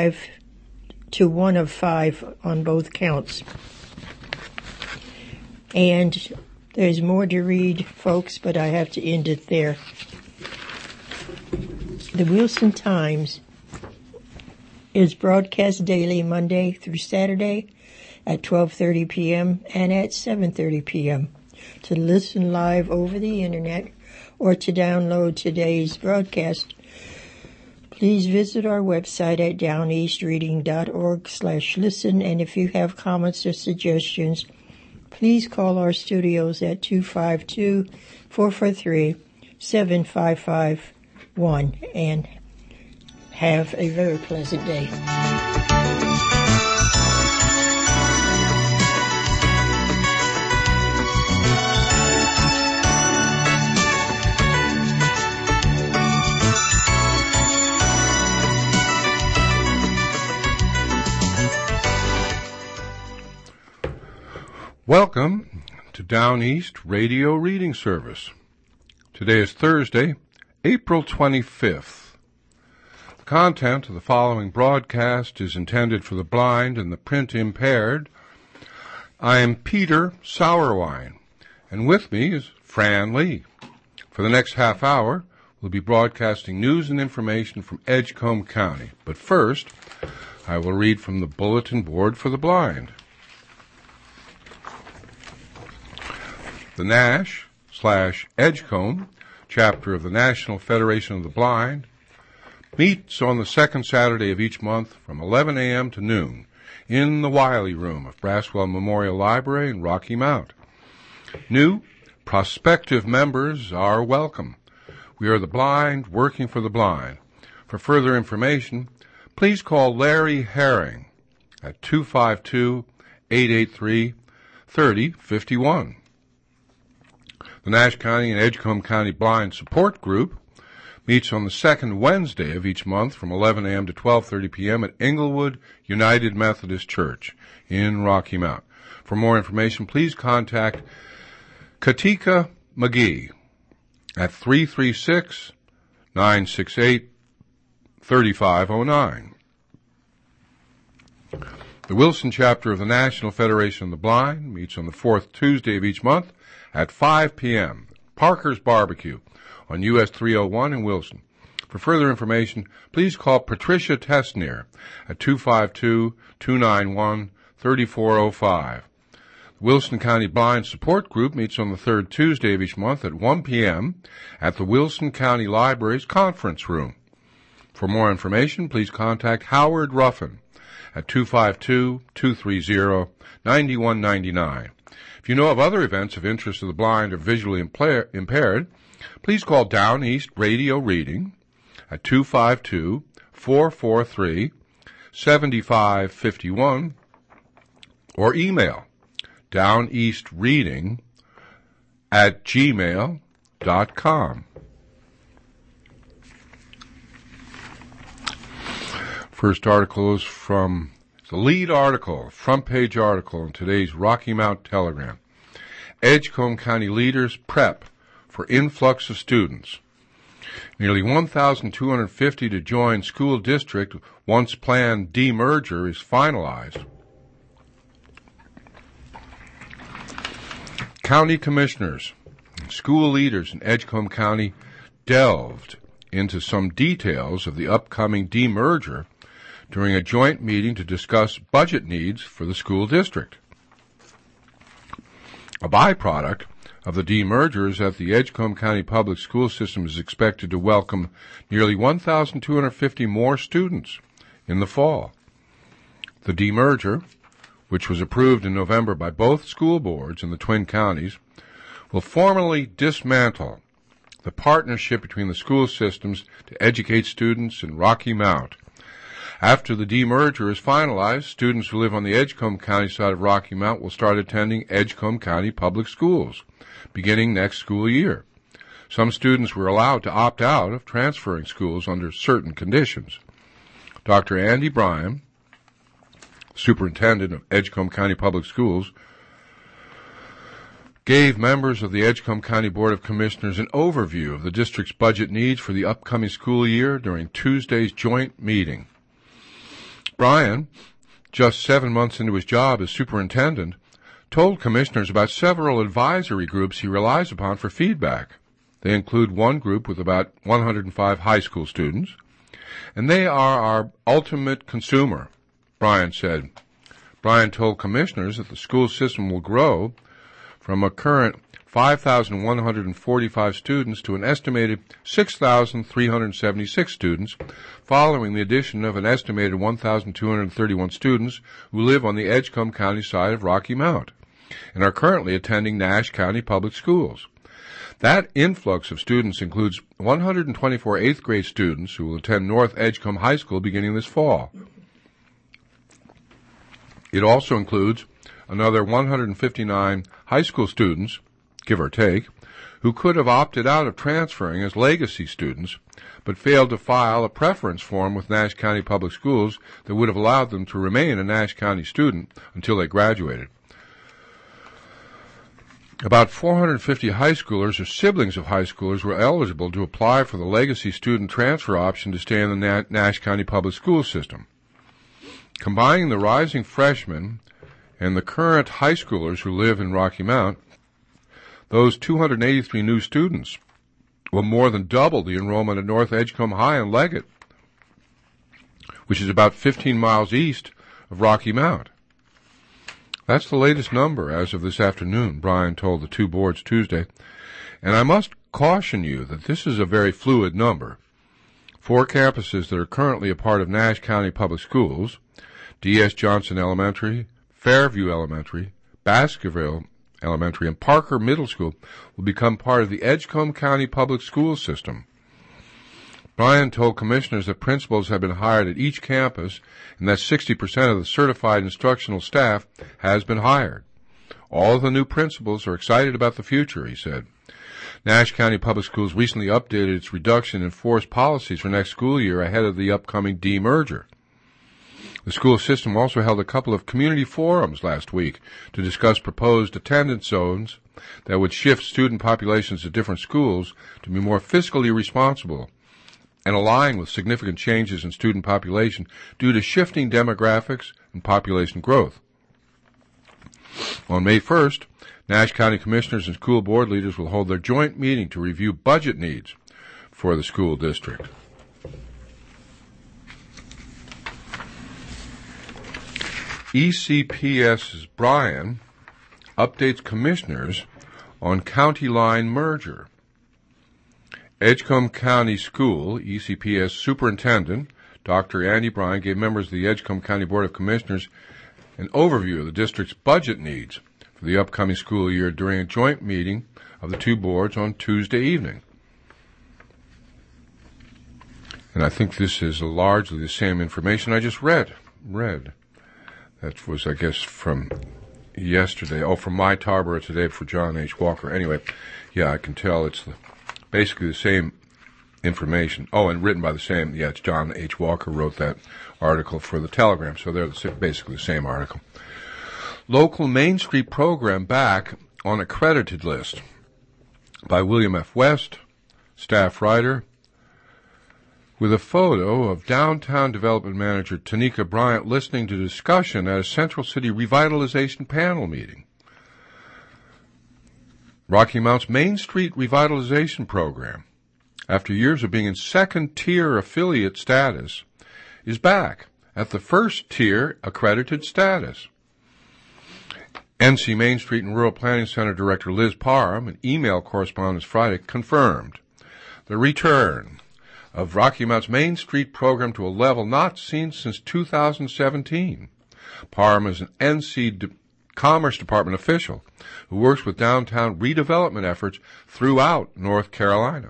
1 of 5 on both counts. And there's more to read, folks, but I have to end it there. The Wilson Times is broadcast daily Monday through Saturday at 12:30 p.m. and at 7:30 p.m. To listen live over the internet or to download today's broadcast, please visit our website at downeastreading.org/listen, and if you have comments or suggestions, please call our studios at 252-443-7551 and have a very pleasant day. Welcome to Down East Radio Reading Service. Today is Thursday, April 25th. The content of the following broadcast is intended for the blind and the print impaired. I am Peter Sauerwein, and with me is Fran Lee. For the next half hour, we'll be broadcasting news and information from Edgecombe County. But first, I will read from the Bulletin Board for the Blind. The Nash/Edgecombe chapter of the National Federation of the Blind meets on the second Saturday of each month from 11 a.m. to noon in the Wiley Room of Braswell Memorial Library in Rocky Mount. New, prospective members are welcome. We are the blind working for the blind. For further information, please call Larry Herring at 252-883-3051. The Nash County and Edgecombe County Blind Support Group meets on the second Wednesday of each month from 11 a.m. to 12:30 p.m. at Englewood United Methodist Church in Rocky Mount. For more information, please contact Katika McGee at 336-968-3509. The Wilson chapter of the National Federation of the Blind meets on the fourth Tuesday of each month at 5 p.m. Parker's Barbecue on US 301 in Wilson. For further information, please call Patricia Tessneer at 252-291-3405. The Wilson County Blind Support Group meets on the third Tuesday of each month at 1 p.m. at the Wilson County Library's Conference Room. For more information, please contact Howard Ruffin at 252-230-9199. If you know of other events of interest to the blind or visually impaired, please call Down East Radio Reading at 252-443-7551 or email downeastreading@gmail.com. First article is from the lead article, front page article in today's Rocky Mount Telegram. Edgecombe County leaders prep for influx of students. Nearly 1,250 to join school district once planned demerger is finalized. County commissioners and school leaders in Edgecombe County delved into some details of the upcoming demerger during a joint meeting to discuss budget needs for the school district. A byproduct of the demerger is that the Edgecombe County Public School System is expected to welcome nearly 1,250 more students in the fall. The demerger, which was approved in November by both school boards in the Twin Counties, will formally dismantle the partnership between the school systems to educate students in Rocky Mount. After the demerger is finalized, students who live on the Edgecombe County side of Rocky Mount will start attending Edgecombe County Public Schools beginning next school year. Some students were allowed to opt out of transferring schools under certain conditions. Dr. Andy Bryan, superintendent of Edgecombe County Public Schools, gave members of the Edgecombe County Board of Commissioners an overview of the district's budget needs for the upcoming school year during Tuesday's joint meeting. Bryan, just 7 months into his job as superintendent, told commissioners about several advisory groups he relies upon for feedback. They include one group with about 105 high school students, and they are our ultimate consumer, Bryan said. Bryan told commissioners that the school system will grow from a current 5,145 students to an estimated 6,376 students, following the addition of an estimated 1,231 students who live on the Edgecombe County side of Rocky Mount and are currently attending Nash County Public Schools. That influx of students includes 124 eighth grade students who will attend North Edgecombe High School beginning this fall. It also includes another 159 high school students, give or take, who could have opted out of transferring as legacy students, but failed to file a preference form with Nash County Public Schools that would have allowed them to remain a Nash County student until they graduated. About 450 high schoolers or siblings of high schoolers were eligible to apply for the legacy student transfer option to stay in the Nash County Public School system. Combining the rising freshmen and the current high schoolers who live in Rocky Mount, those 283 new students will more than double the enrollment at North Edgecombe High in Leggett, which is about 15 miles east of Rocky Mount. That's the latest number as of this afternoon, Brian told the two boards Tuesday. And I must caution you that this is a very fluid number. 4 campuses that are currently a part of Nash County Public Schools, D.S. Johnson Elementary, Fairview Elementary, Baskerville Elementary, and Parker Middle School, will become part of the Edgecombe County Public School system. Brian told commissioners that principals have been hired at each campus and that 60% of the certified instructional staff has been hired. All of the new principals are excited about the future, he said. Nash County Public Schools recently updated its reduction in force policies for next school year ahead of the upcoming demerger. The school system also held a couple of community forums last week to discuss proposed attendance zones that would shift student populations at different schools to be more fiscally responsible and align with significant changes in student population due to shifting demographics and population growth. On May 1st, Nash County commissioners and school board leaders will hold their joint meeting to review budget needs for the school district. ECPS's Brian updates commissioners on county line merger. Edgecombe County School, ECPS Superintendent, Dr. Andy Bryan, gave members of the Edgecombe County Board of Commissioners an overview of the district's budget needs for the upcoming school year during a joint meeting of the two boards on Tuesday evening. And I think this is largely the same information I just read. That was, I guess, from yesterday. From my Tarboro today for John H. Walker. Anyway, yeah, I can tell it's basically the same information. And written by the same, it's John H. Walker wrote that article for the Telegram, so they're basically the same article. Local Main Street program back on accredited list by William F. West, staff writer, with a photo of downtown development manager Tanika Bryant listening to discussion at a Central City revitalization panel meeting. Rocky Mount's Main Street Revitalization Program, after years of being in second-tier affiliate status, is back at the first-tier accredited status. NC Main Street and Rural Planning Center Director Liz Parham, in email correspondence Friday, confirmed the return of Rocky Mount's Main Street program to a level not seen since 2017. Parham is an NC Commerce Department official who works with downtown redevelopment efforts throughout North Carolina.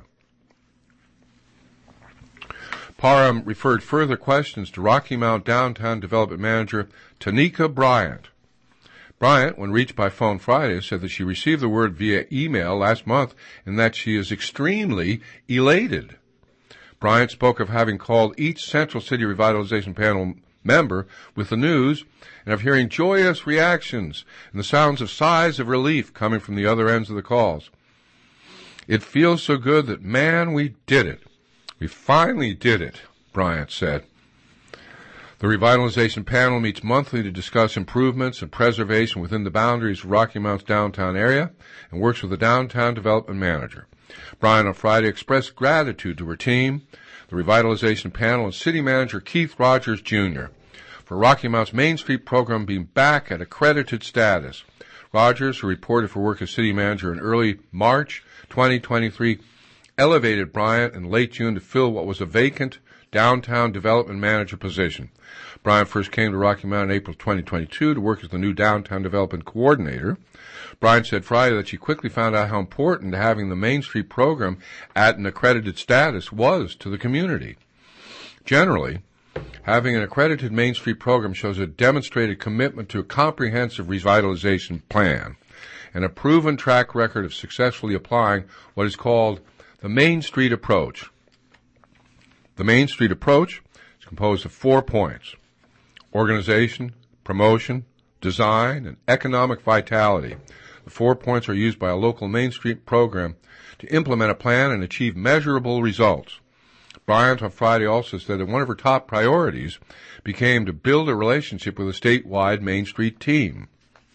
Parham referred further questions to Rocky Mount Downtown Development Manager Tanika Bryant. Bryant, when reached by phone Friday, said that she received the word via email last month and that she is extremely elated. Bryant spoke of having called each Central City Revitalization Panel member with the news and of hearing joyous reactions and the sounds of sighs of relief coming from the other ends of the calls. It feels so good that, man, we did it. We finally did it, Bryant said. The revitalization panel meets monthly to discuss improvements and preservation within the boundaries of Rocky Mount's downtown area and works with the downtown development manager. Bryant on Friday expressed gratitude to her team, the revitalization panel, and city manager Keith Rogers, Jr., for Rocky Mount's Main Street program being back at accredited status. Rogers, who reported for work as city manager in early March 2023, elevated Bryant in late June to fill what was a vacant downtown development manager position. Bryant first came to Rocky Mount in April 2022 to work as the new downtown development coordinator. Bryant said Friday that she quickly found out how important having the Main Street program at an accredited status was to the community. Generally, having an accredited Main Street program shows a demonstrated commitment to a comprehensive revitalization plan and a proven track record of successfully applying what is called the Main Street approach. The Main Street approach is composed of 4 points: organization, promotion, design, and economic vitality. The 4 points are used by a local Main Street program to implement a plan and achieve measurable results. Bryant on Friday also said that one of her top priorities became to build a relationship with a statewide Main Street team.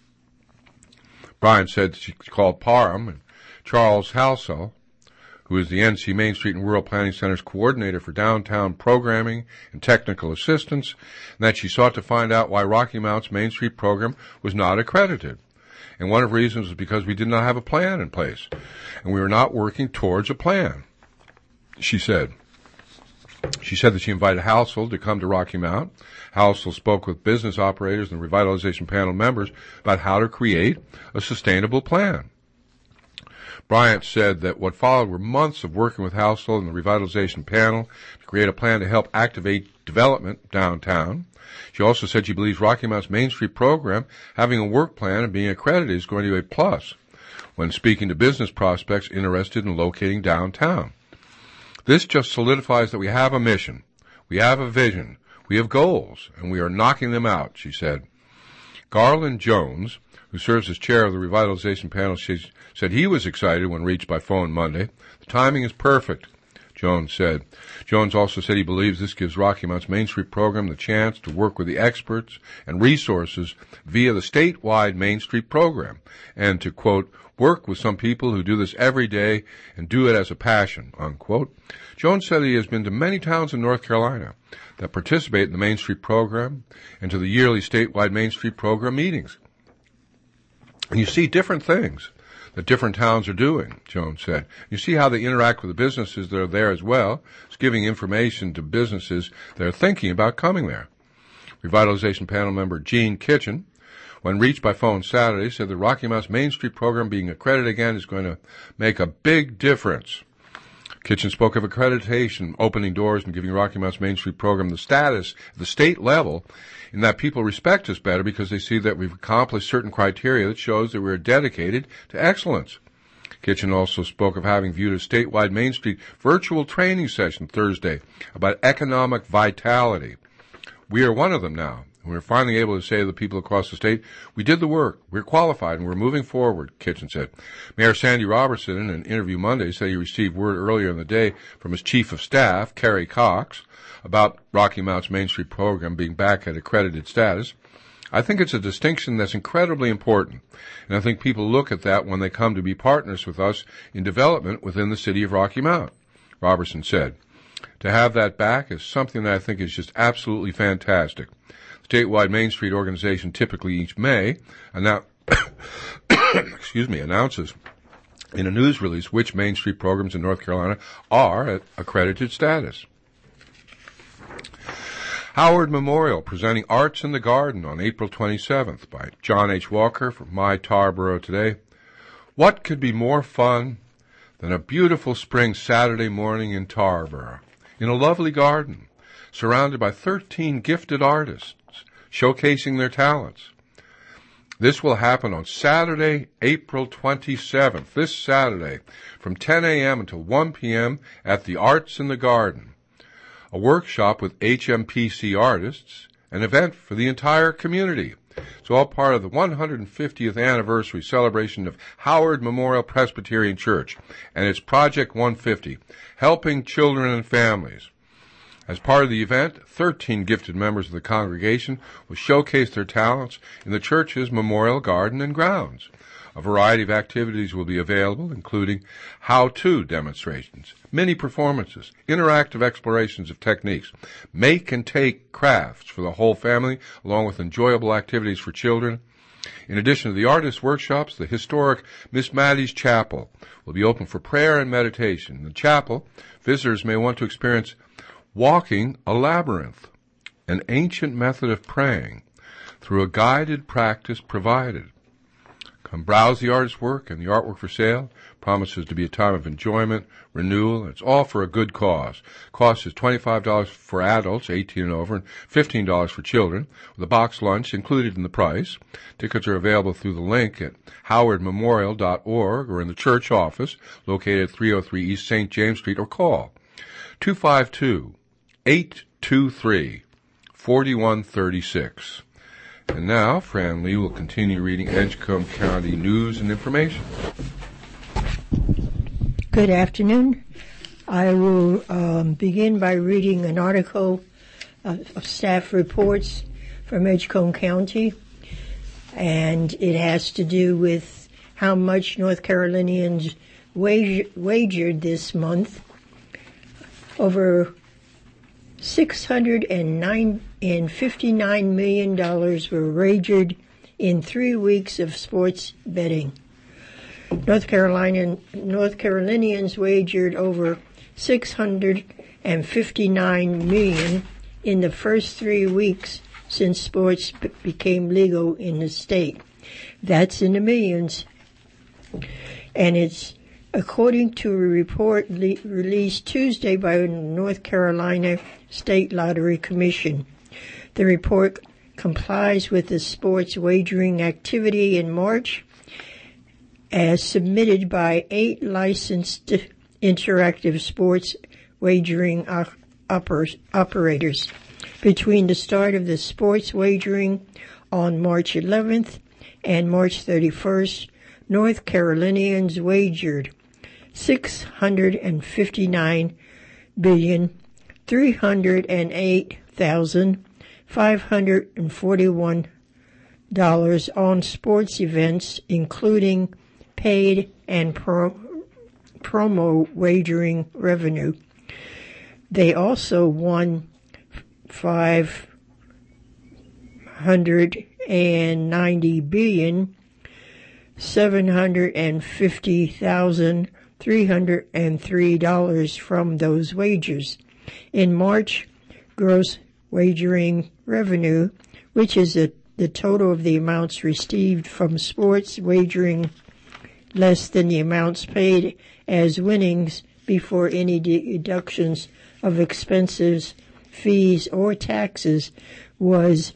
Bryant said she called Parham and Charles Halsell, who is the NC Main Street and Rural Planning Center's coordinator for downtown programming and technical assistance, and that she sought to find out why Rocky Mount's Main Street program was not accredited. And one of the reasons was because we did not have a plan in place, and we were not working towards a plan, she said. She said that she invited Halsell to come to Rocky Mount. Halsell spoke with business operators and revitalization panel members about how to create a sustainable plan. Bryant said that what followed were months of working with Halsell and the revitalization panel to create a plan to help activate development downtown. She also said she believes Rocky Mount's Main Street program, having a work plan and being accredited, is going to be a plus when speaking to business prospects interested in locating downtown. This just solidifies that we have a mission, we have a vision, we have goals, and we are knocking them out, she said. Garland Jones, who serves as chair of the revitalization panel, said he was excited when reached by phone Monday. The timing is perfect, Jones said. Jones also said he believes this gives Rocky Mount's Main Street program the chance to work with the experts and resources via the statewide Main Street program and to, quote, work with some people who do this every day and do it as a passion, unquote. Jones said he has been to many towns in North Carolina that participate in the Main Street program and to the yearly statewide Main Street program meetings. And you see different things that different towns are doing, Jones said. You see how they interact with the businesses that are there as well. It's giving information to businesses that are thinking about coming there. Revitalization panel member Gene Kitchen, when reached by phone Saturday, said the Rocky Mount's Main Street program being accredited again is going to make a big difference. Kitchen spoke of accreditation, opening doors, and giving Rocky Mount's Main Street program the status at the state level in that people respect us better because they see that we've accomplished certain criteria that shows that we're dedicated to excellence. Kitchen also spoke of having viewed a statewide Main Street virtual training session Thursday about economic vitality. We are one of them now. And we're finally able to say to the people across the state, we did the work, we're qualified, and we're moving forward, Kitchen said. Mayor Sandy Robertson, in an interview Monday, said he received word earlier in the day from his chief of staff, Kerry Cox, about Rocky Mount's Main Street program being back at accredited status. I think it's a distinction that's incredibly important, and I think people look at that when they come to be partners with us in development within the city of Rocky Mount, Robertson said. To have that back is something that I think is just absolutely fantastic. Statewide Main Street organization typically each May announces in a news release which Main Street programs in North Carolina are at accredited status. Howard Memorial presenting Arts in the Garden on April 27th by John H. Walker from My Tarboro Today. What could be more fun than a beautiful spring Saturday morning in Tarboro, in a lovely garden, surrounded by 13 gifted artists, showcasing their talents. This will happen on Saturday, April 27th, this Saturday, from 10 a.m. until 1 p.m. at the Arts in the Garden, a workshop with HMPC artists, an event for the entire community. It's all part of the 150th anniversary celebration of Howard Memorial Presbyterian Church, and it's Project 150, helping children and families. As part of the event, 13 gifted members of the congregation will showcase their talents in the church's memorial garden and grounds. A variety of activities will be available, including how-to demonstrations, mini performances, interactive explorations of techniques, make and take crafts for the whole family, along with enjoyable activities for children. In addition to the artist workshops, the historic Miss Mattie's Chapel will be open for prayer and meditation. In the chapel, visitors may want to experience walking a labyrinth, an ancient method of praying, through a guided practice provided. Come browse the artist's work, and the artwork for sale promises to be a time of enjoyment, renewal, and it's all for a good cause. Cost is $25 for adults, 18 and over, and $15 for children, with a box lunch included in the price. Tickets are available through the link at howardmemorial.org or in the church office, located at 303 East St. James Street, or call 252-823-4136. And now, Fran Lee will continue reading Edgecombe County news and information. Good afternoon. I will begin by reading an article of staff reports from Edgecombe County, and it has to do with how much North Carolinians wagered this month. Over $659 million were wagered in 3 weeks of sports betting. North Carolinians wagered over $659 million in the first 3 weeks since sports became legal in the state. That's in the millions. And it's according to a report released Tuesday by the North Carolina State Lottery Commission. The report complies with the sports wagering activity in March as submitted by 8 licensed interactive sports wagering operators. Between the start of the sports wagering on March 11th and March 31st, North Carolinians wagered $659,308,541 on sports events, including paid and promo wagering revenue. They also won $590,750,303 from those wagers. In March, gross wagering revenue, which is the total of the amounts received from sports wagering less than the amounts paid as winnings before any deductions of expenses, fees, or taxes, was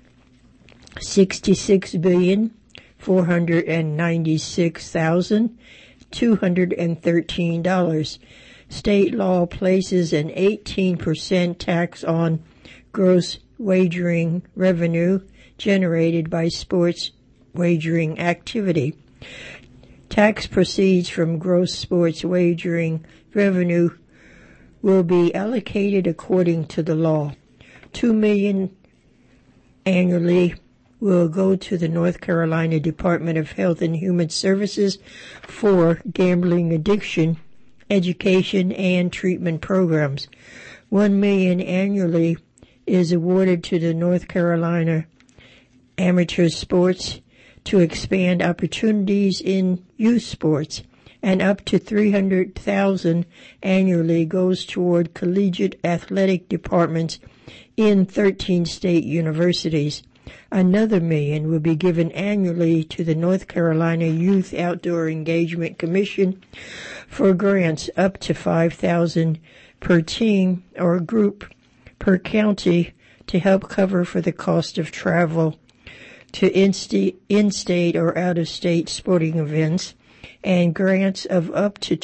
$66,496,213. State law places an 18% tax on gross wagering revenue generated by sports wagering activity. Tax proceeds from gross sports wagering revenue will be allocated according to the law. $2 million annually will go to the North Carolina Department of Health and Human Services for gambling addiction, education, and treatment programs. $1 million annually is awarded to the North Carolina Amateur Sports to expand opportunities in youth sports, and up to $300,000 annually goes toward collegiate athletic departments in 13 state universities. Another $1 million will be given annually to the North Carolina Youth Outdoor Engagement Commission for grants up to $5,000 per team or group per county to help cover for the cost of travel to in-state or out-of-state sporting events, and grants of up to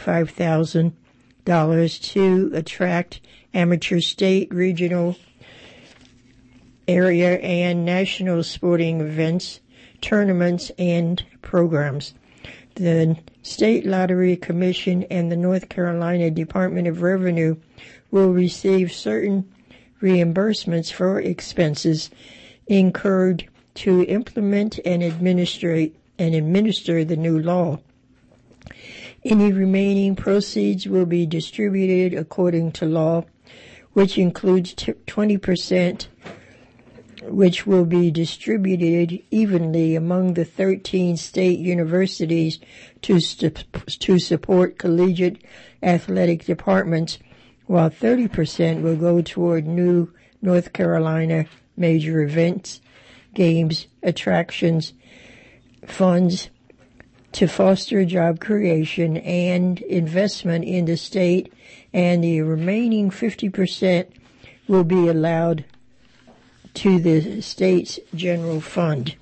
$25,000 to attract amateur, state, regional, area, and national sporting events, tournaments, and programs. The State Lottery Commission and the North Carolina Department of Revenue will receive certain reimbursements for expenses incurred to implement and administer the new law. Any remaining proceeds will be distributed according to law, which includes 20%, which will be distributed evenly among the 13 state universities to support collegiate athletic departments, while 30% will go toward new North Carolina major events, games, attractions, funds to foster job creation and investment in the state, and the remaining 50% will be allowed to the state's general fund.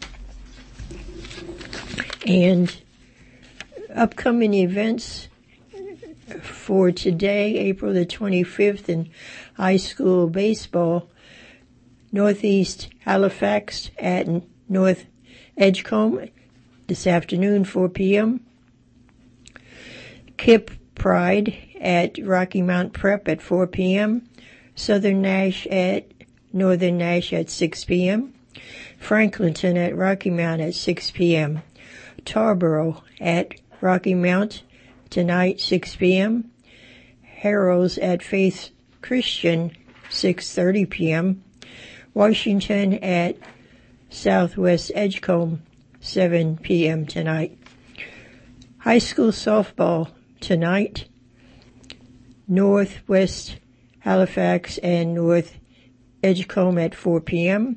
And upcoming events for today, April the 25th, in high school baseball, Northeast Halifax at North Edgecombe this afternoon, 4 p.m. Kip Pride at Rocky Mount Prep at 4 p.m. Southern Nash at Northern Nash at 6 p.m. Franklinton at Rocky Mount at 6 p.m. Tarboro at Rocky Mount tonight, 6 p.m. Harrows at Faith Christian, 6:30 p.m. Washington at Southwest Edgecombe, 7 p.m. tonight. High school softball tonight, Northwest Halifax and North Edgecombe at 4 p.m.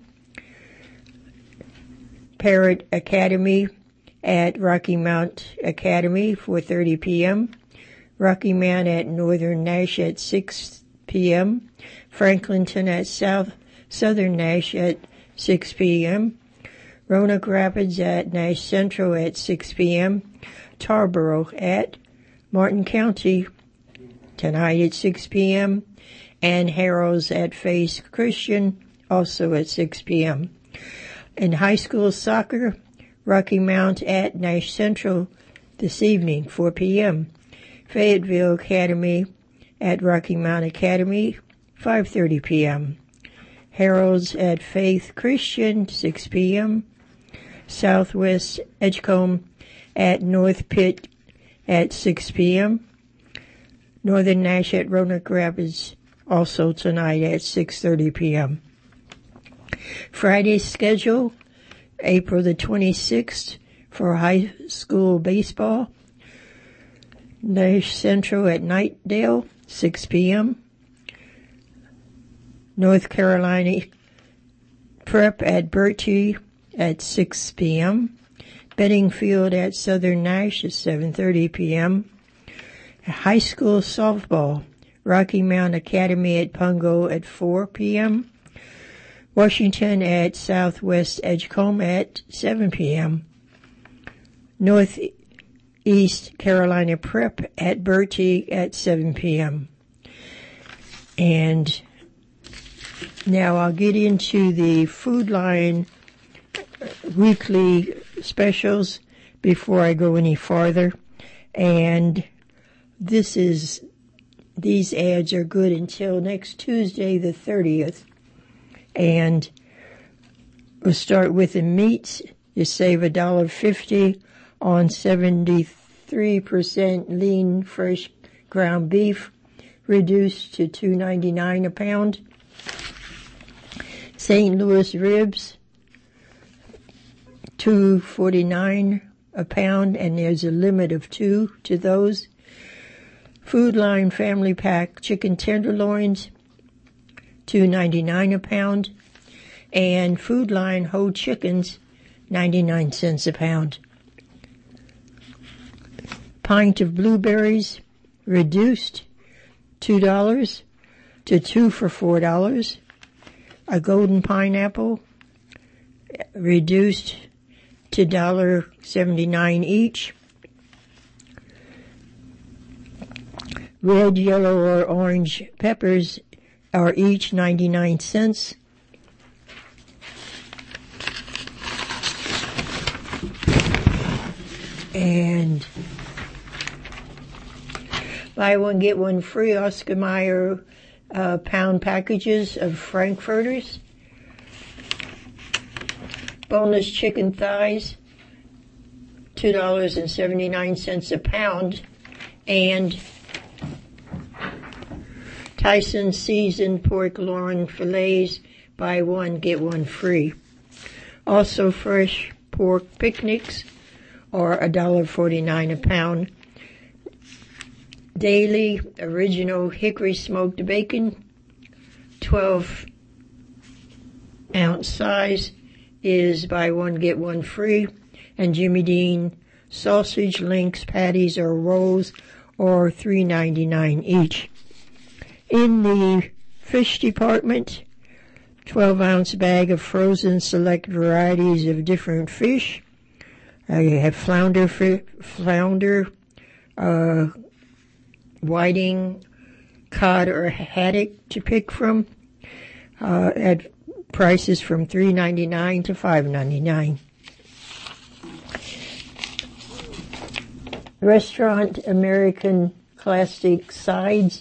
Parrott Academy at Rocky Mount Academy, 4:30 p.m. Rocky Mount at Northern Nash at 6 p.m. Franklinton at Southern Nash at 6 p.m. Roanoke Rapids at Nash Central at 6 p.m. Tarboro at Martin County tonight at 6 p.m. and Harrows at Faith Christian also at 6 p.m. In high school soccer, Rocky Mount at Nash Central this evening, 4 p.m. Fayetteville Academy at Rocky Mount Academy, 5:30 p.m. Harrows at Faith Christian, 6 p.m. Southwest Edgecombe at North Pitt at 6 p.m. Northern Nash at Roanoke Rapids also tonight at 6:30 p.m. Friday's schedule, April the 26th for high school baseball. Nash Central at Nightdale, 6 p.m. North Carolina Prep at Bertie at 6 p.m. Beddingfield at Southern Nash at 7:30 p.m. High school softball, Rocky Mount Academy at Pungo at 4 p.m. Washington at Southwest Edgecombe at 7 p.m. Northeast Carolina Prep at Bertie at 7 p.m. And now I'll get into the Food Line weekly specials before I go any farther. And these ads are good until next Tuesday, the 30th. And we'll start with the meats. You save $1.50 on 73% lean fresh ground beef, reduced to $2.99 a pound. St. Louis ribs, $2.49 a pound, and there's a limit of 2 to those. Food Line Family Pack chicken tenderloins, $2.99 a pound, and Food Line whole chickens, 99 cents a pound. Pint of blueberries, reduced $2 to 2 for $4. A golden pineapple, reduced to $1.79 each. Red, yellow, or orange peppers are each 99 cents. And buy one, get one free Oscar Mayer pound packages of Frankfurters. Boneless chicken thighs, $2.79 a pound. And Tyson seasoned pork loin fillets, buy one, get one free. Also fresh pork picnics are $1.49 a pound. Daily original hickory smoked bacon, 12-ounce size, is buy one, get one free. And Jimmy Dean sausage links, patties, or rolls are $3.99 each. In the fish department, 12-ounce bag of frozen select varieties of different fish. You have flounder, whiting, cod, or haddock to pick from at prices from $3.99 to $5.99. Restaurant American Classic Sides,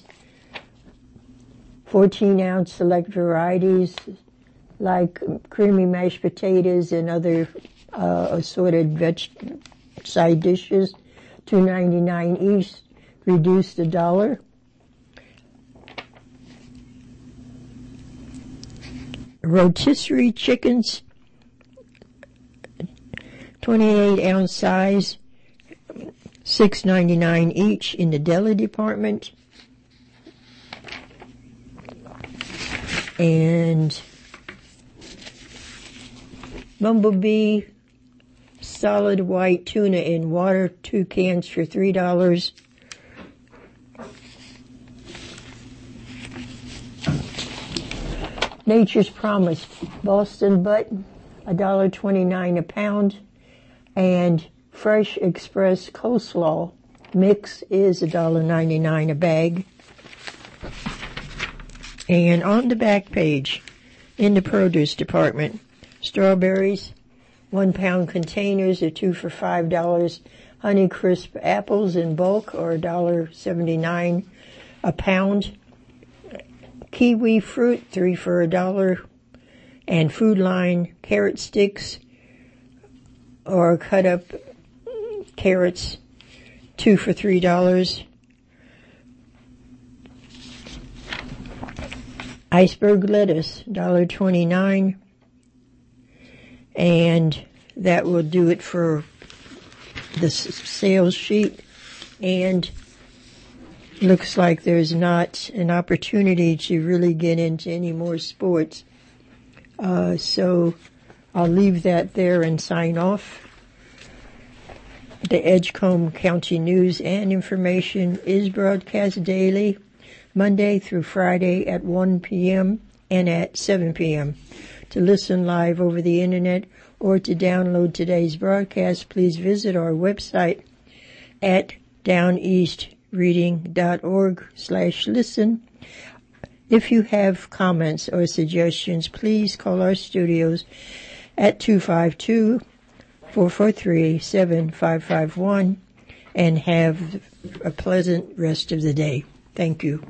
14-ounce select varieties like creamy mashed potatoes and other assorted side dishes, $2.99 each, reduced $1. Rotisserie chickens, 28-ounce size, $6.99 each in the deli department. And Bumblebee solid white tuna in water, 2 cans for $3. Nature's Promise Boston butt, $1.29 a pound, and Fresh Express coleslaw mix is $1.99 a bag. And on the back page, in the produce department, strawberries, 1-pound containers are 2 for $5. Honeycrisp apples in bulk are $1.79 a pound. Kiwi fruit, 3 for $1. And Food Line carrot sticks or cut up carrots, 2 for $3. Iceberg lettuce, $1.29. And that will do it for the sales sheet. And looks like there's not an opportunity to really get into any more sports. So I'll leave that there and sign off. The Edgecombe County News and Information is broadcast daily, Monday through Friday at 1 p.m. and at 7 p.m. To listen live over the internet or to download today's broadcast, please visit our website at downeastreading.org/listen. If you have comments or suggestions, please call our studios at 252-443-7551 and have a pleasant rest of the day. Thank you.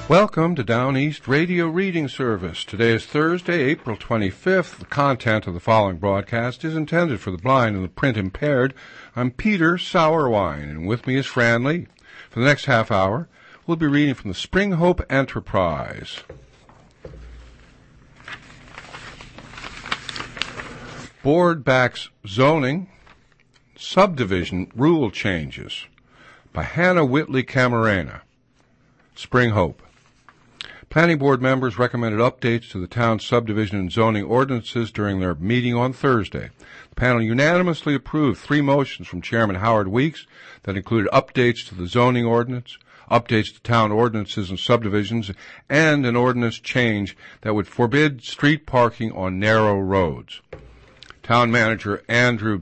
Welcome to Down East Radio Reading Service. Today is Thursday, April 25th. The content of the following broadcast is intended for the blind and the print impaired. I'm Peter Sauerwein, and with me is Fran Lee. For the next half hour, we'll be reading from the Spring Hope Enterprise. Board backs zoning subdivision rule changes by Hannah Whitley Camarena. Spring Hope. Planning Board members recommended updates to the town's subdivision and zoning ordinances during their meeting on Thursday. The panel unanimously approved 3 motions from Chairman Howard Weeks that included updates to the zoning ordinance, updates to town ordinances and subdivisions, and an ordinance change that would forbid street parking on narrow roads. Town Manager Andrew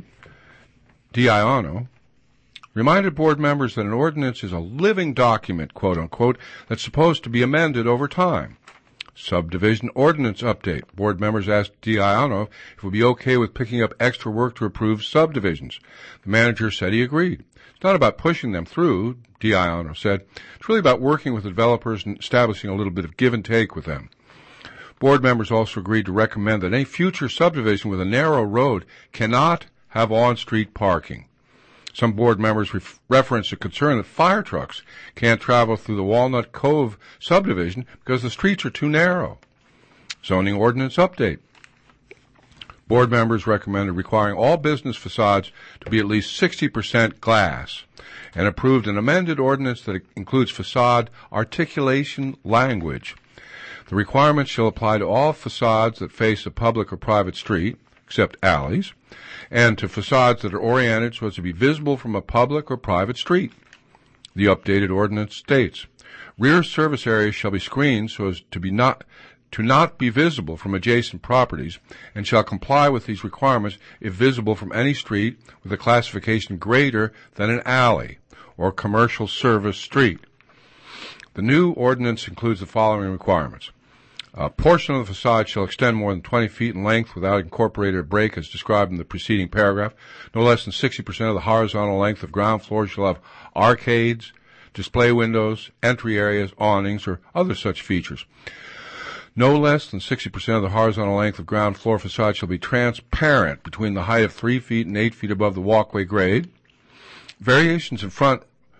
Diano reminded board members that an ordinance is a living document, quote-unquote, that's supposed to be amended over time. Subdivision ordinance update. Board members asked Diano if it would be okay with picking up extra work to approve subdivisions. The manager said he agreed. It's not about pushing them through, Diano said. It's really about working with the developers and establishing a little bit of give and take with them. Board members also agreed to recommend that any future subdivision with a narrow road cannot have on-street parking. Some board members referenced a concern that fire trucks can't travel through the Walnut Cove subdivision because the streets are too narrow. Zoning ordinance update. Board members recommended requiring all business facades to be at least 60% glass and approved an amended ordinance that includes facade articulation language. The requirements shall apply to all facades that face a public or private street, except alleys, and to facades that are oriented so as to be visible from a public or private street. The updated ordinance states, rear service areas shall be screened so as to not be visible from adjacent properties and shall comply with these requirements if visible from any street with a classification greater than an alley or commercial service street. The new ordinance includes the following requirements. A portion of the facade shall extend more than 20 feet in length without incorporated a break as described in the preceding paragraph. No less than 60% of the horizontal length of ground floor shall have arcades, display windows, entry areas, awnings, or other such features. No less than 60% of the horizontal length of ground floor facade shall be transparent between the height of 3 feet and 8 feet above the walkway grade. Variations in front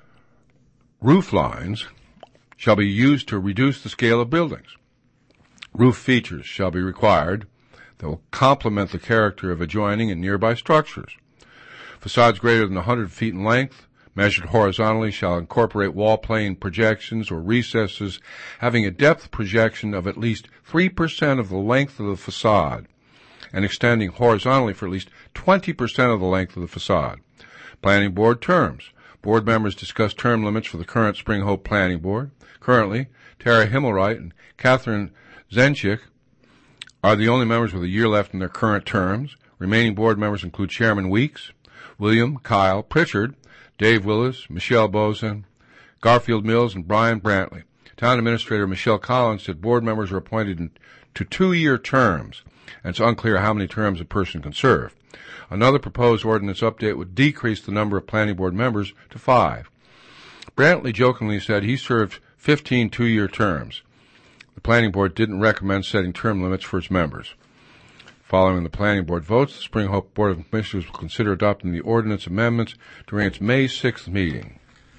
roof lines shall be used to reduce the scale of buildings. Roof features shall be required that will complement the character of adjoining and nearby structures. Facades greater than 100 feet in length, measured horizontally, shall incorporate wall plane projections or recesses having a depth projection of at least 3% of the length of the facade and extending horizontally for at least 20% of the length of the facade. Planning Board terms. Board members discussed term limits for the current Spring Hope Planning Board. Currently, Tara Himmelwright and Catherine Zenchik are the only members with a year left in their current terms. Remaining board members include Chairman Weeks, William Kyle Pritchard, Dave Willis, Michelle Bozen, Garfield Mills, and Brian Brantley. Town Administrator Michelle Collins said board members are appointed to 2-year terms, and it's unclear how many terms a person can serve. Another proposed ordinance update would decrease the number of planning board members to 5. Brantley jokingly said he served 15 2-year terms. The Planning Board didn't recommend setting term limits for its members. Following the Planning Board votes, the Spring Hope Board of Commissioners will consider adopting the ordinance amendments during its May 6th meeting.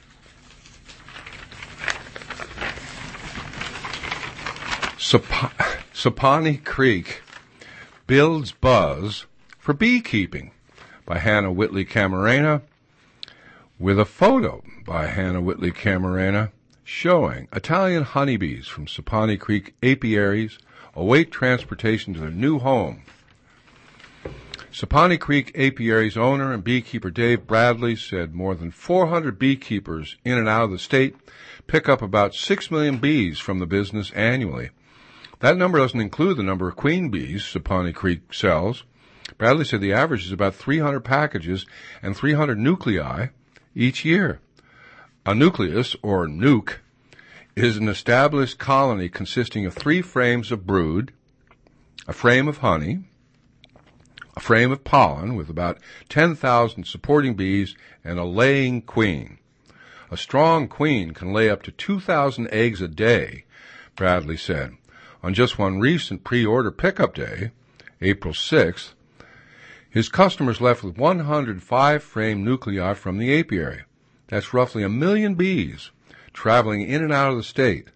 Sapani Creek builds buzz for beekeeping by Hannah Whitley Camarena, with a photo by Hannah Whitley Camarena showing Italian honeybees from Sapani Creek apiaries await transportation to their new home. Sapani Creek Apiary's owner and beekeeper Dave Bradley said more than 400 beekeepers in and out of the state pick up about 6 million bees from the business annually. That number doesn't include the number of queen bees Sapani Creek sells. Bradley said the average is about 300 packages and 300 nuclei each year. A nucleus, or nuke, is an established colony consisting of 3 frames of brood, a frame of honey, a frame of pollen with about 10,000 supporting bees, and a laying queen. A strong queen can lay up to 2,000 eggs a day, Bradley said. On just one recent pre-order pickup day, April 6th, his customers left with 105 frame nuclei from the apiary. That's roughly 1 million bees traveling in and out of the state.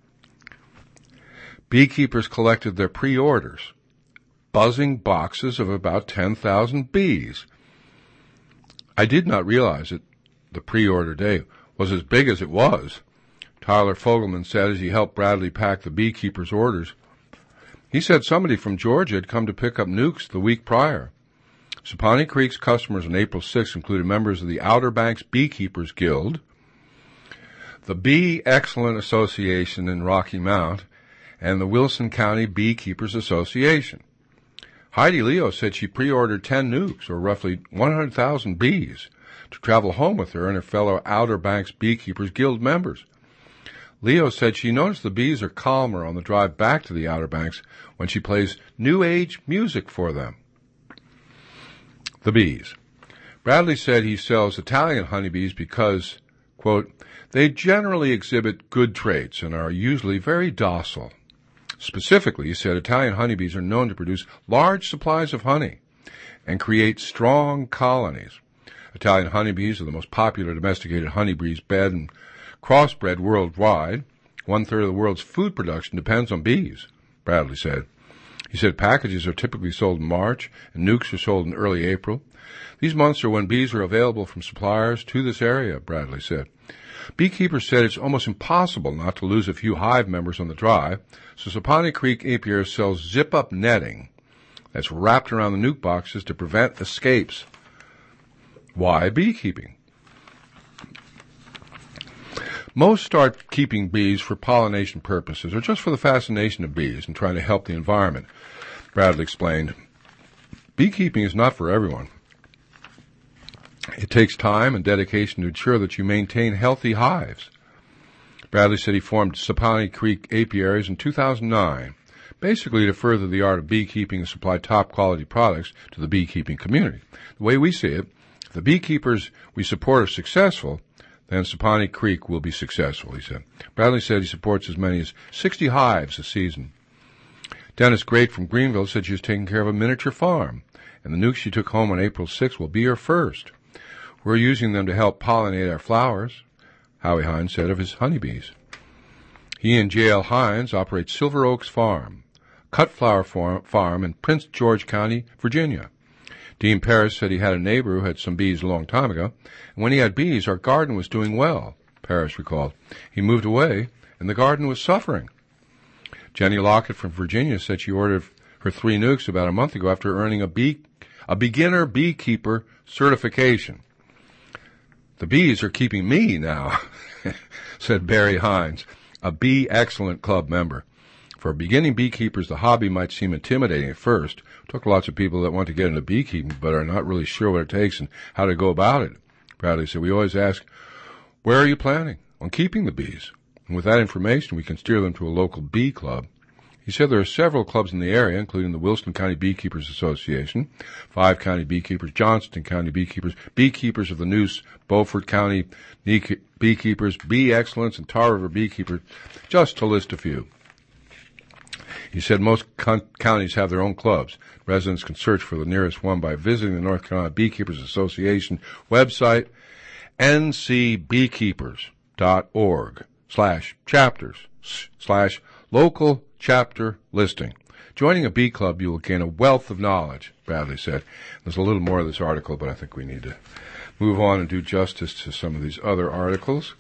Beekeepers collected their pre-orders, buzzing boxes of about 10,000 bees. I did not realize that the pre-order day was as big as it was, Tyler Fogelman said as he helped Bradley pack the beekeepers' orders. He said somebody from Georgia had come to pick up nukes the week prior. Sapani Creek's customers on April 6 included members of the Outer Banks Beekeepers Guild, the Bee Excellent Association in Rocky Mount, and the Wilson County Beekeepers Association. Heidi Leo said she pre-ordered 10 nukes, or roughly 100,000 bees, to travel home with her and her fellow Outer Banks Beekeepers Guild members. Leo said she noticed the bees are calmer on the drive back to the Outer Banks when she plays New Age music for them. The bees. Bradley said he sells Italian honeybees because, quote, they generally exhibit good traits and are usually very docile. Specifically, he said Italian honeybees are known to produce large supplies of honey and create strong colonies. Italian honeybees are the most popular domesticated honeybees bred and crossbred worldwide. 1/3 of the world's food production depends on bees, Bradley said. He said packages are typically sold in March and nukes are sold in early April. These months are when bees are available from suppliers to this area, Bradley said. Beekeepers said it's almost impossible not to lose a few hive members on the drive, so Sapani Creek Apiary sells zip-up netting that's wrapped around the nuke boxes to prevent escapes. Why beekeeping? Most start keeping bees for pollination purposes or just for the fascination of bees and trying to help the environment, Bradley explained. Beekeeping is not for everyone. It takes time and dedication to ensure that you maintain healthy hives. Bradley said he formed Sapani Creek Apiaries in 2009, basically to further the art of beekeeping and supply top-quality products to the beekeeping community. The way we see it, if the beekeepers we support are successful, then Sapani Creek will be successful, he said. Bradley said he supports as many as 60 hives a season. Dennis Great from Greenville said she was taking care of a miniature farm, and the nukes she took home on April 6 will be her first. We're using them to help pollinate our flowers, Howie Hines said of his honeybees. He and J.L. Hines operate Silver Oaks Farm, cut flower farm in Prince George County, Virginia. Dean Parris said he had a neighbor who had some bees a long time ago, and when he had bees, our garden was doing well, Parris recalled. He moved away, and the garden was suffering. Jenny Lockett from Virginia said she ordered her 3 nukes about a month ago after earning a beginner beekeeper certification. The bees are keeping me now, said Barry Hines, a Bee Excellent Club member. For beginning beekeepers, the hobby might seem intimidating at first. It took lots of people that want to get into beekeeping but are not really sure what it takes and how to go about it. Bradley said, we always ask, where are you planning on keeping the bees? And with that information, we can steer them to a local bee club. He said there are several clubs in the area, including the Wilson County Beekeepers Association, 5 County Beekeepers, Johnston County Beekeepers, Beekeepers of the Neuse, Beaufort County Beekeepers, Bee Excellence, and Tar River Beekeepers, just to list a few. He said most counties have their own clubs. Residents can search for the nearest one by visiting the North Carolina Beekeepers Association website, ncbeekeepers.org/chapters/local chapter listing. Joining a bee club, you will gain a wealth of knowledge, Bradley said. There's a little more of this article, but I think we need to move on and do justice to some of these other articles.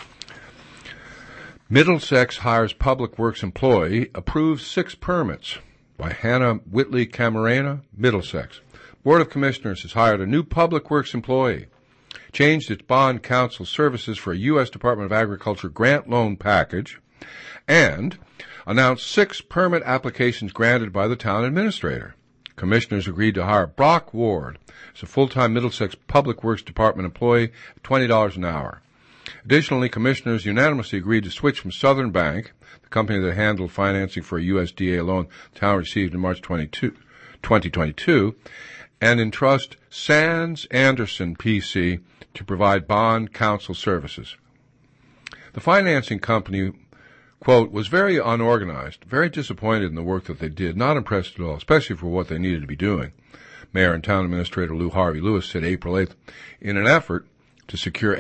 Middlesex hires public works employee, approves 6 permits, by Hannah Whitley Camarena, Middlesex. Board of Commissioners has hired a new public works employee, changed its bond counsel services for a U.S. Department of Agriculture grant loan package, and announced 6 permit applications granted by the town administrator. Commissioners agreed to hire Brock Ward as a full-time Middlesex Public Works Department employee at $20 an hour. Additionally, commissioners unanimously agreed to switch from Southern Bank, the company that handled financing for a USDA loan the town received in March 2022, and entrust Sands Anderson, P.C., to provide bond counsel services. The financing company quote, was very unorganized, very disappointed in the work that they did, not impressed at all, especially for what they needed to be doing. Mayor and Town Administrator Lou Harvey Lewis said April 8th, in an effort to secure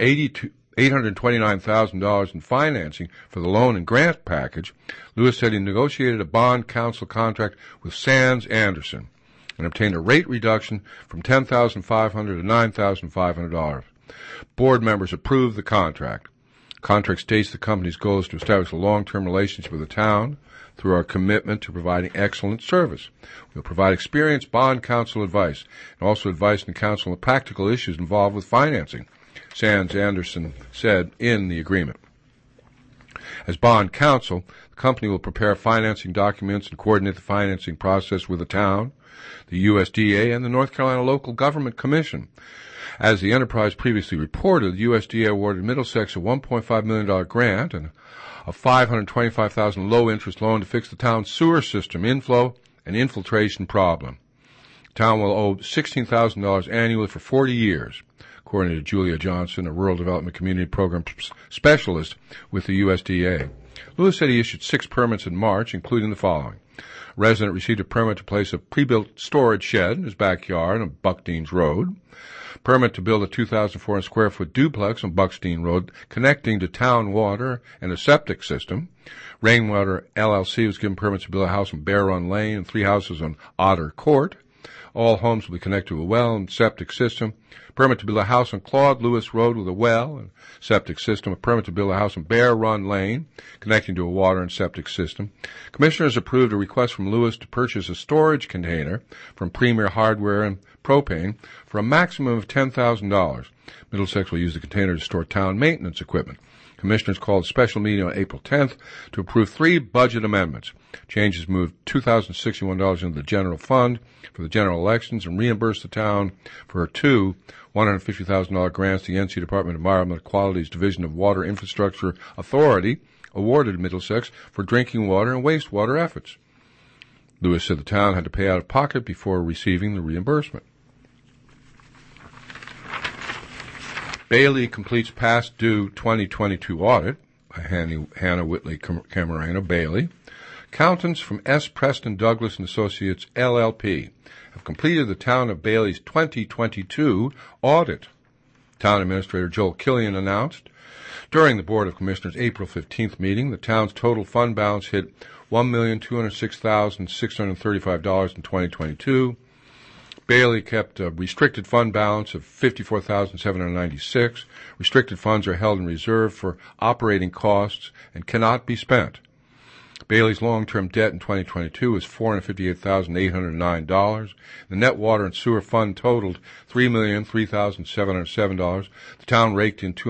$829,000 in financing for the loan and grant package, Lewis said he negotiated a bond council contract with Sands Anderson and obtained a rate reduction from $10,500 to $9,500. Board members approved the contract. The contract states the company's goal is to establish a long-term relationship with the town through our commitment to providing excellent service. We'll provide experienced bond counsel advice and also advice and counsel on practical issues involved with financing, Sands Anderson said in the agreement. As bond counsel, the company will prepare financing documents and coordinate the financing process with the town, the USDA, and the North Carolina Local Government Commission. As the enterprise previously reported, the USDA awarded Middlesex a $1.5 million grant and a $525,000 low-interest loan to fix the town's sewer system inflow and infiltration problem. The town will owe $16,000 annually for 40 years, according to Julia Johnson, a Rural Development Community Program specialist with the USDA. Lewis said he issued 6 permits in March, including the following. A resident received a permit to place a pre-built storage shed in his backyard on Buckdeans Road. Permit to build a 2,400 square foot duplex on Buckstein Road connecting to town water and a septic system. Rainwater LLC was given permits to build a house on Bear Run Lane and 3 houses on Otter Court. All homes will be connected to a well and septic system. Permit to build a house on Claude Lewis Road with a well and septic system. A permit to build a house on Bear Run Lane connecting to a water and septic system. Commissioners approved a request from Lewis to purchase a storage container from Premier Hardware and Propane for a maximum of $10,000. Middlesex will use the container to store town maintenance equipment. Commissioners called a special meeting on April 10th to approve 3 budget amendments. Changes moved $2,061 into the general fund for the general elections and reimbursed the town for 2 $150,000 grants the NC Department of Environmental Quality's Division of Water Infrastructure Authority awarded Middlesex for drinking water and wastewater efforts. Lewis said the town had to pay out of pocket before receiving the reimbursement. Bailey completes past due 2022 audit by Hannah Whitley Camarena Bailey. Accountants from S. Preston Douglas and Associates, LLP, have completed the town of Bailey's 2022 audit. Town Administrator Joel Killian announced. During the Board of Commissioners' April 15th meeting, the town's total fund balance hit $1,206,635 in 2022. Bailey kept a restricted fund balance of $54,796. Restricted funds are held in reserve for operating costs and cannot be spent. Bailey's long-term debt in 2022 was $458,809. The net water and sewer fund totaled $3,003,707. The town raked in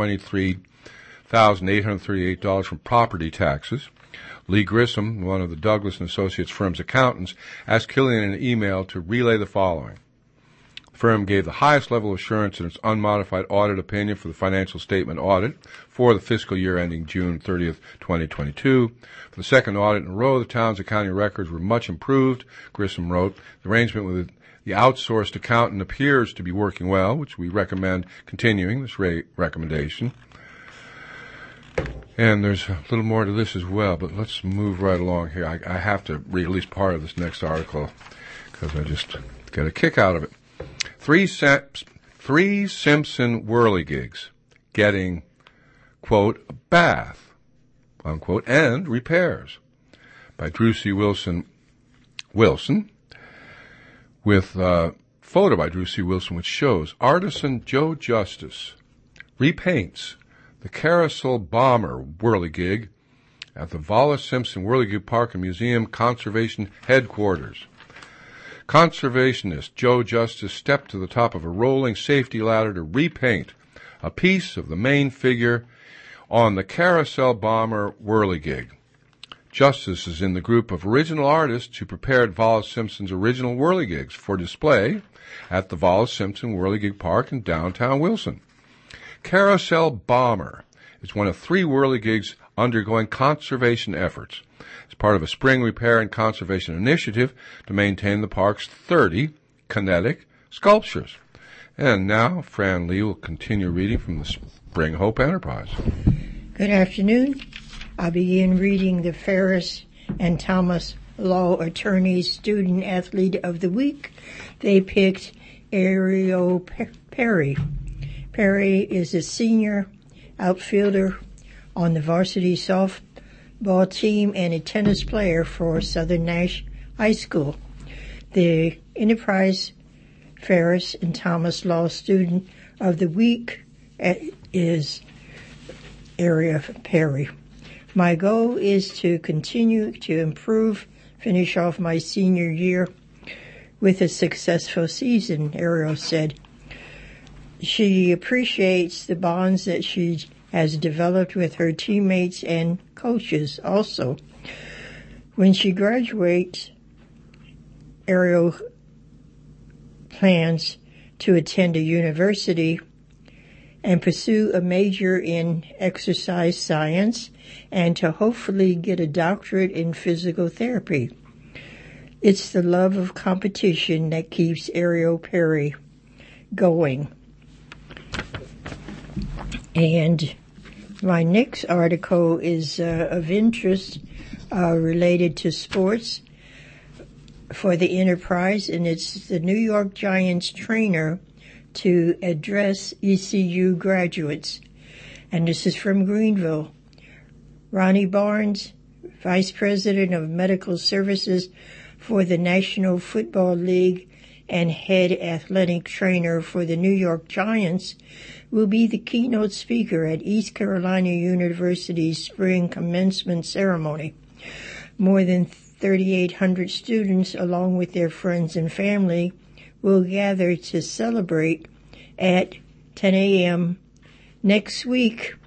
$223,838 from property taxes. Lee Grissom, one of the Douglas & Associates firm's accountants, asked Killian in an email to relay the following. The firm gave the highest level of assurance in its unmodified audit opinion for the financial statement audit for the fiscal year ending June 30th, 2022. For the second audit in a row, the town's accounting records were much improved, Grissom wrote. The arrangement with the outsourced accountant appears to be working well, which we recommend continuing this recommendation. And there's a little more to this as well, but let's move right along here. I have to read at least part of this next article because I just get a kick out of it. 3 Simpson whirligigs getting, quote, a bath, unquote, and repairs by Drew C. Wilson, with a photo by Drew C. Wilson, which shows artisan Joe Justice repaints the Carousel Bomber whirligig at the Wallace Simpson Whirligig Park and Museum Conservation Headquarters. Conservationist Joe Justice stepped to the top of a rolling safety ladder to repaint a piece of the main figure on the Carousel Bomber whirligig. Justice is in the group of original artists who prepared Wallace Simpson's original whirligigs for display at the Wallace Simpson Whirligig Park in downtown Wilson. Carousel Bomber is one of 3 whirligigs undergoing conservation efforts as part of a spring repair and conservation initiative to maintain the park's 30 kinetic sculptures. And now Fran Lee will continue reading from the Spring Hope Enterprise. Good afternoon. I begin reading the Ferris and Thomas Law Attorneys Student Athlete of the Week. They picked Ariel Perry. Perry is a senior outfielder on the varsity softball team and a tennis player for Southern Nash High School. The Enterprise Ferris and Thomas Law Student of the Week is Ariel Perry. My goal is to continue to improve, finish off my senior year with a successful season, Ariel said. She appreciates the bonds that she has developed with her teammates and coaches also. When she graduates, Ariel plans to attend a university and pursue a major in exercise science and to hopefully get a doctorate in physical therapy. It's the love of competition that keeps Ariel Perry going. And my next article is of interest related to sports for the Enterprise, and it's the New York Giants trainer to address ECU graduates. And this is from Greenville. Ronnie Barnes, Vice President of Medical Services for the National Football League and head athletic trainer for the New York Giants, will be the keynote speaker at East Carolina University's spring commencement ceremony. More than 3,800 students, along with their friends and family, will gather to celebrate at 10 a.m. next week,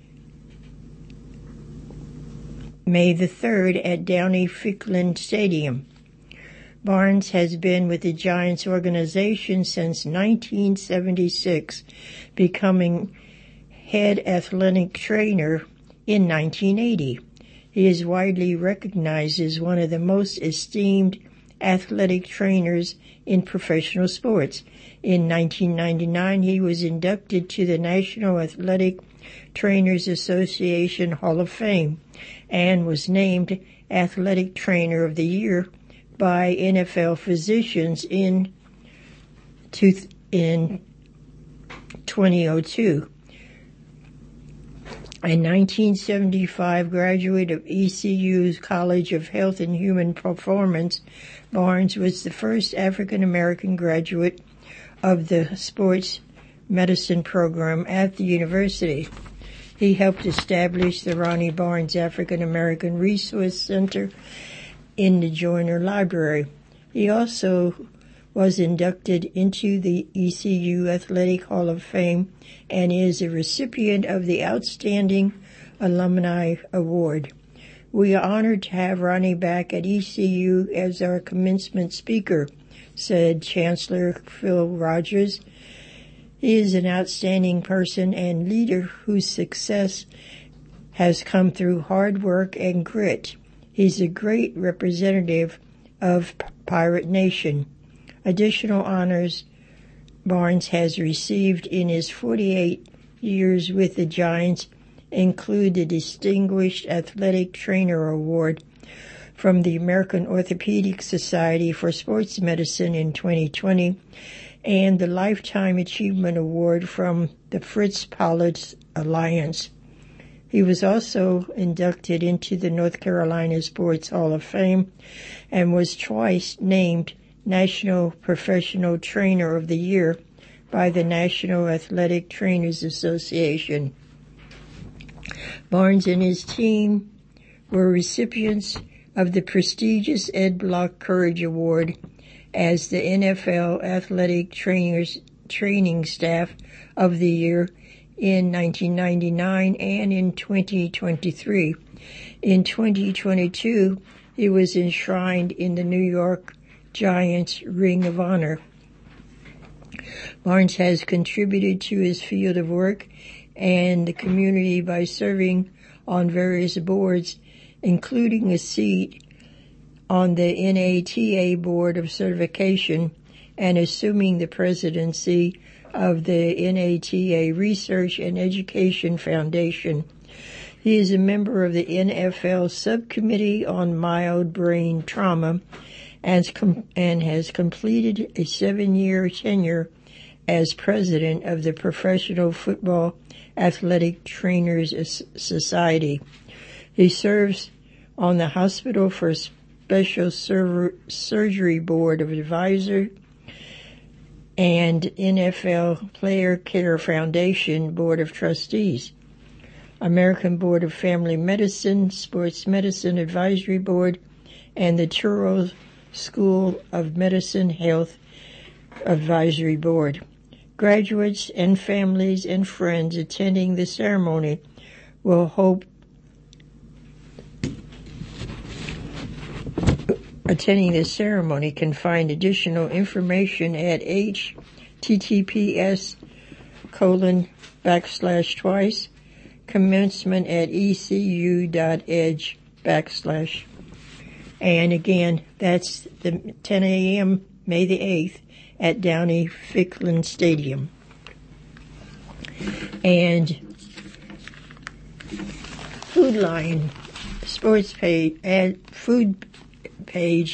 May the 3rd, at Downey-Ficklin Stadium. Barnes has been with the Giants organization since 1976, becoming head athletic trainer in 1980. He is widely recognized as one of the most esteemed athletic trainers in professional sports. In 1999, he was inducted to the National Athletic Trainers Association Hall of Fame and was named Athletic Trainer of the Year by NFL physicians in 2002. A 1975 graduate of ECU's College of Health and Human Performance, Barnes was the first African-American graduate of the sports medicine program at the university. He helped establish the Ronnie Barnes African American Resource Center in the Joyner Library. He also was inducted into the ECU Athletic Hall of Fame and is a recipient of the Outstanding Alumni Award. We are honored to have Ronnie back at ECU as our commencement speaker, said Chancellor Phil Rogers. He is an outstanding person and leader whose success has come through hard work and grit. He's a great representative of Pirate Nation. Additional honors Barnes has received in his 48 years with the Giants include the Distinguished Athletic Trainer Award from the American Orthopedic Society for Sports Medicine in 2020 and the Lifetime Achievement Award from the Fritz Pollard Alliance. He was also inducted into the North Carolina Sports Hall of Fame and was twice named National Professional Trainer of the Year by the National Athletic Trainers Association. Barnes and his team were recipients of the prestigious Ed Block Courage Award as the NFL Athletic Training Staff of the Year in 1999 and in 2023. In 2022, he was enshrined in the New York Giants Ring of Honor. Barnes has contributed to his field of work and the community by serving on various boards, including a seat on the NATA Board of Certification and assuming the presidency of the NATA Research and Education Foundation. He is a member of the NFL Subcommittee on Mild Brain Trauma and has completed a 7-year tenure as president of the Professional Football Athletic Trainers Society. He serves on the Hospital for Special Surgery Board of Advisors and NFL Player Care Foundation Board of Trustees, American Board of Family Medicine, Sports Medicine Advisory Board, and the Touro School of Medicine Health Advisory Board. Graduates and families and friends attending the ceremony can find additional information at https:// commencement at ecu.edge/. And again, that's the 10 a.m. May the 8th at Downey Ficklin Stadium. And Food Line sports page, food page,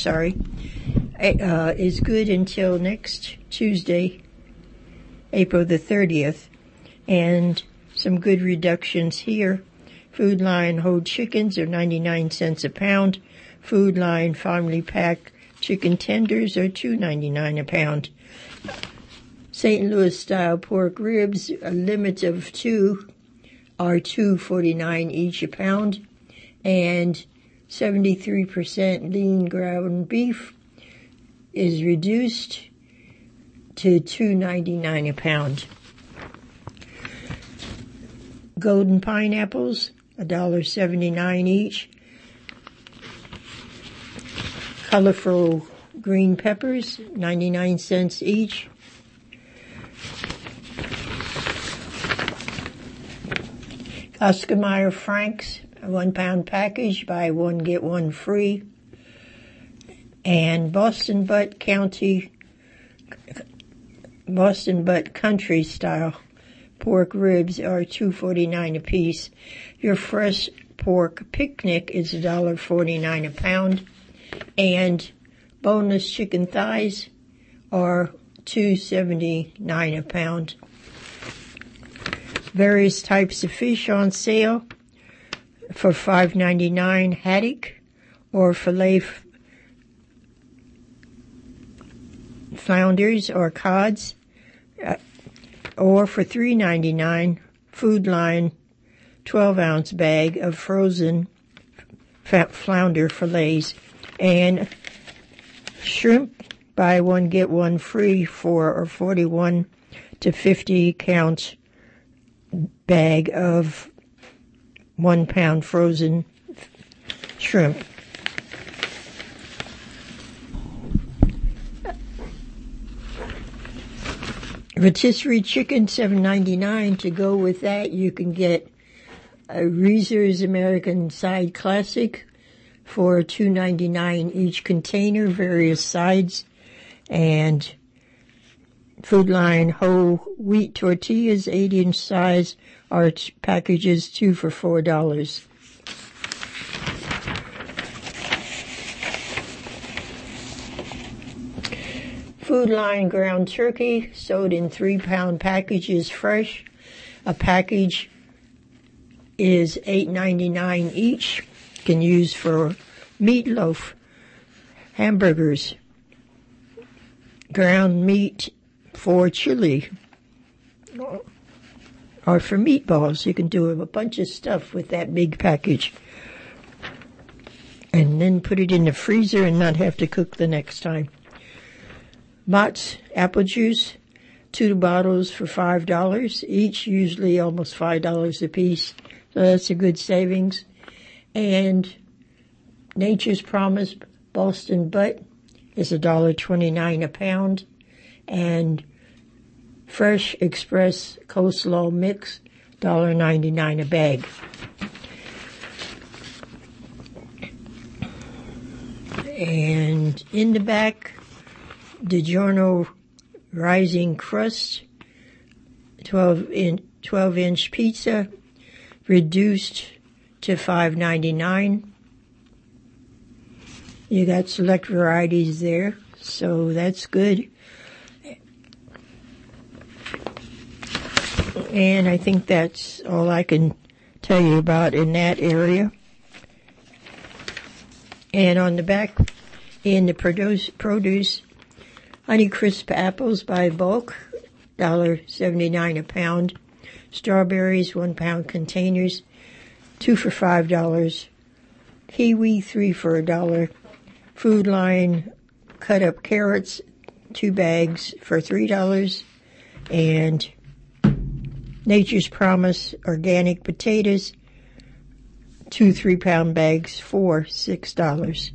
is good until next Tuesday, April the 30th. And some good reductions here. Food Line whole chickens are 99 cents a pound. Food Line family pack chicken tenders are $2.99 a pound. St. Louis style pork ribs, a limit of 2, are $2.49 each a pound. And 73% lean ground beef is reduced to $2.99 a pound. Golden pineapples, $1.79 each. Colorful green peppers, 99 cents each. Oscar Mayer Franks, a 1-pound package, buy one, get one free. And Boston Butt Country style pork ribs are $2.49 a piece. Your fresh pork picnic is $1.49 a pound. And boneless chicken thighs are $2.79 a pound. Various types of fish on sale for $5.99 haddock or fillet flounders or cods, or for $3.99 Food Line 12-ounce bag of frozen flounder fillets. And shrimp, buy one, get one free for a 41 to 50 count bag of 1 pound frozen shrimp. Rotisserie chicken, $7.99. To go with that, you can get a Reese's American Side Classic for $2.99 each container, various sides, and Food Line whole wheat tortillas, 8-inch size, are packages 2 for $4. Food Line ground turkey, sold in 3-pound packages fresh. A package is $8.99 each. Can use for meatloaf, hamburgers, ground meat for chili, or for meatballs. You can do a bunch of stuff with that big package. And then put it in the freezer and not have to cook the next time. Mott's apple juice, 2 bottles for $5 each, usually almost $5 a piece. So that's a good savings. And Nature's Promise Boston Butt is $1.29 a pound. And Fresh Express Coleslaw Mix, $1.99 a bag. And in the back, DiGiorno Rising Crust, 12-inch pizza, reduced to $5.99. You got select varieties there, so that's good. And I think that's all I can tell you about in that area. And on the back, in the produce, Honeycrisp apples by bulk, $1.79 a pound. Strawberries, 1 pound containers, 2 for $5. Kiwi, 3 for $1. Food Line cut up carrots, 2 bags for $3. And Nature's Promise organic potatoes, 2 3-pound bags for $6.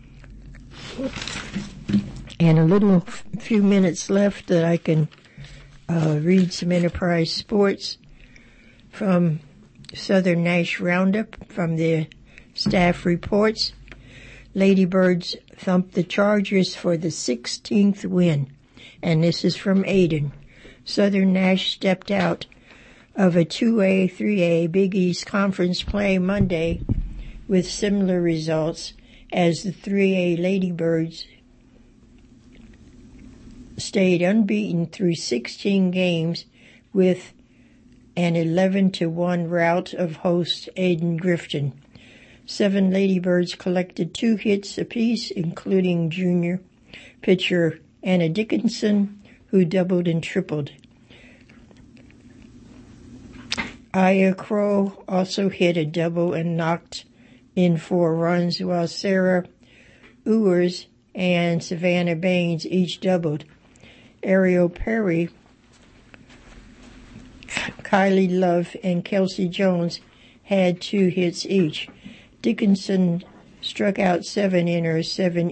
And a few minutes left that I can read some Enterprise Sports from Southern Nash Roundup from the staff reports. Ladybirds thumped the Chargers for the 16th win, and this is from Aiden. Southern Nash stepped out of a 2A, 3A Big East Conference play Monday with similar results as the 3A Ladybirds stayed unbeaten through 16 games with an 11-1 rout of host Aiden Grifton. 7 Ladybirds collected 2 hits apiece, including junior pitcher Anna Dickinson, who doubled and tripled. Aya Crow also hit a double and knocked in 4 runs, while Sarah Ewers and Savannah Baines each doubled. Ariel Perry, Kylie Love, and Kelsey Jones had 2 hits each. Dickinson struck out 7 in her 7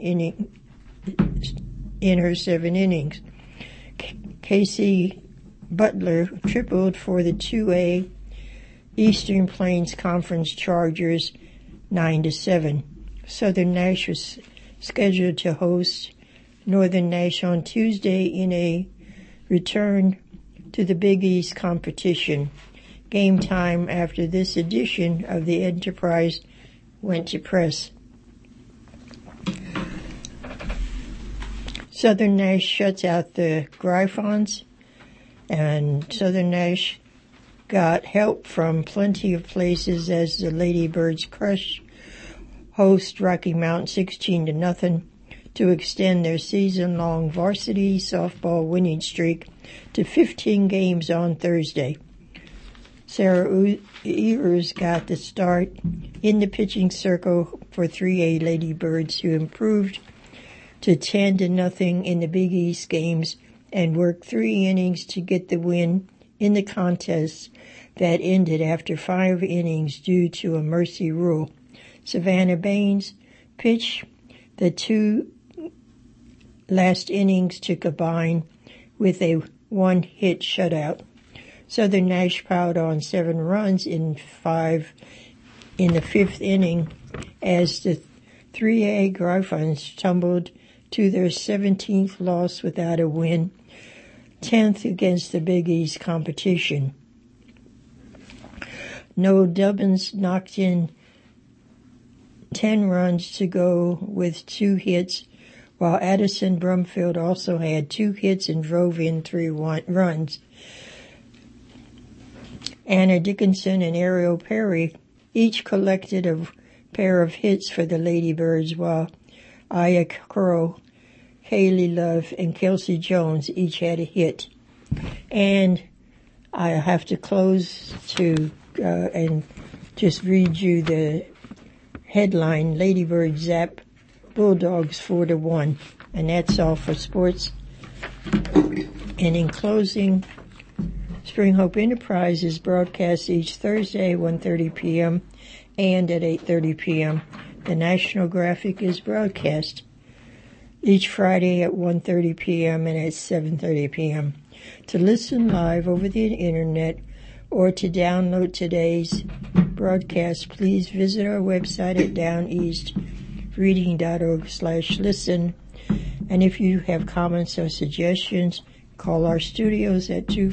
innings. Casey Butler tripled for the 2A Eastern Plains Conference Chargers 9-7. Southern Nash was scheduled to host Northern Nash on Tuesday in a return to the Big East competition. Game time after this edition of the Enterprise went to press. Southern Nash shuts out the Griffons, and Southern Nash got help from plenty of places as the Ladybirds crushed host Rocky Mount 16-0 to extend their season-long varsity softball winning streak to 15 games on Thursday. Sarah Evers got the start in the pitching circle for 3A Ladybirds, who improved to 10-0 in the Big East games and worked 3 innings to get the win in the contest that ended after 5 innings due to a mercy rule. Savannah Baines pitched the 2 last innings to combine with a 1-hit shutout. Southern Nash piled on 7 runs in the 5th inning as the 3A Griffons tumbled to their 17th loss without a win, 10th against the Big East competition. Noah Dubbins knocked in 10 runs to go with 2 hits, while Addison Brumfield also had 2 hits and drove in 3 runs. Anna Dickinson and Ariel Perry each collected a pair of hits for the Ladybirds, while Aya Crow, Kaylee Love, and Kelsey Jones each had a hit. And I have to close and just read you the headline: Ladybird zap Bulldogs 4-1. And that's all for sports. And in closing, Spring Hope Enterprises broadcasts each Thursday, 1:30 p.m. and at 8:30 p.m. The National Graphic is broadcast each Friday at 1:30 p.m. and at 7:30 p.m. To listen live over the internet or to download today's broadcast, please visit our website at downeastreading.org/listen. And if you have comments or suggestions, call our studios at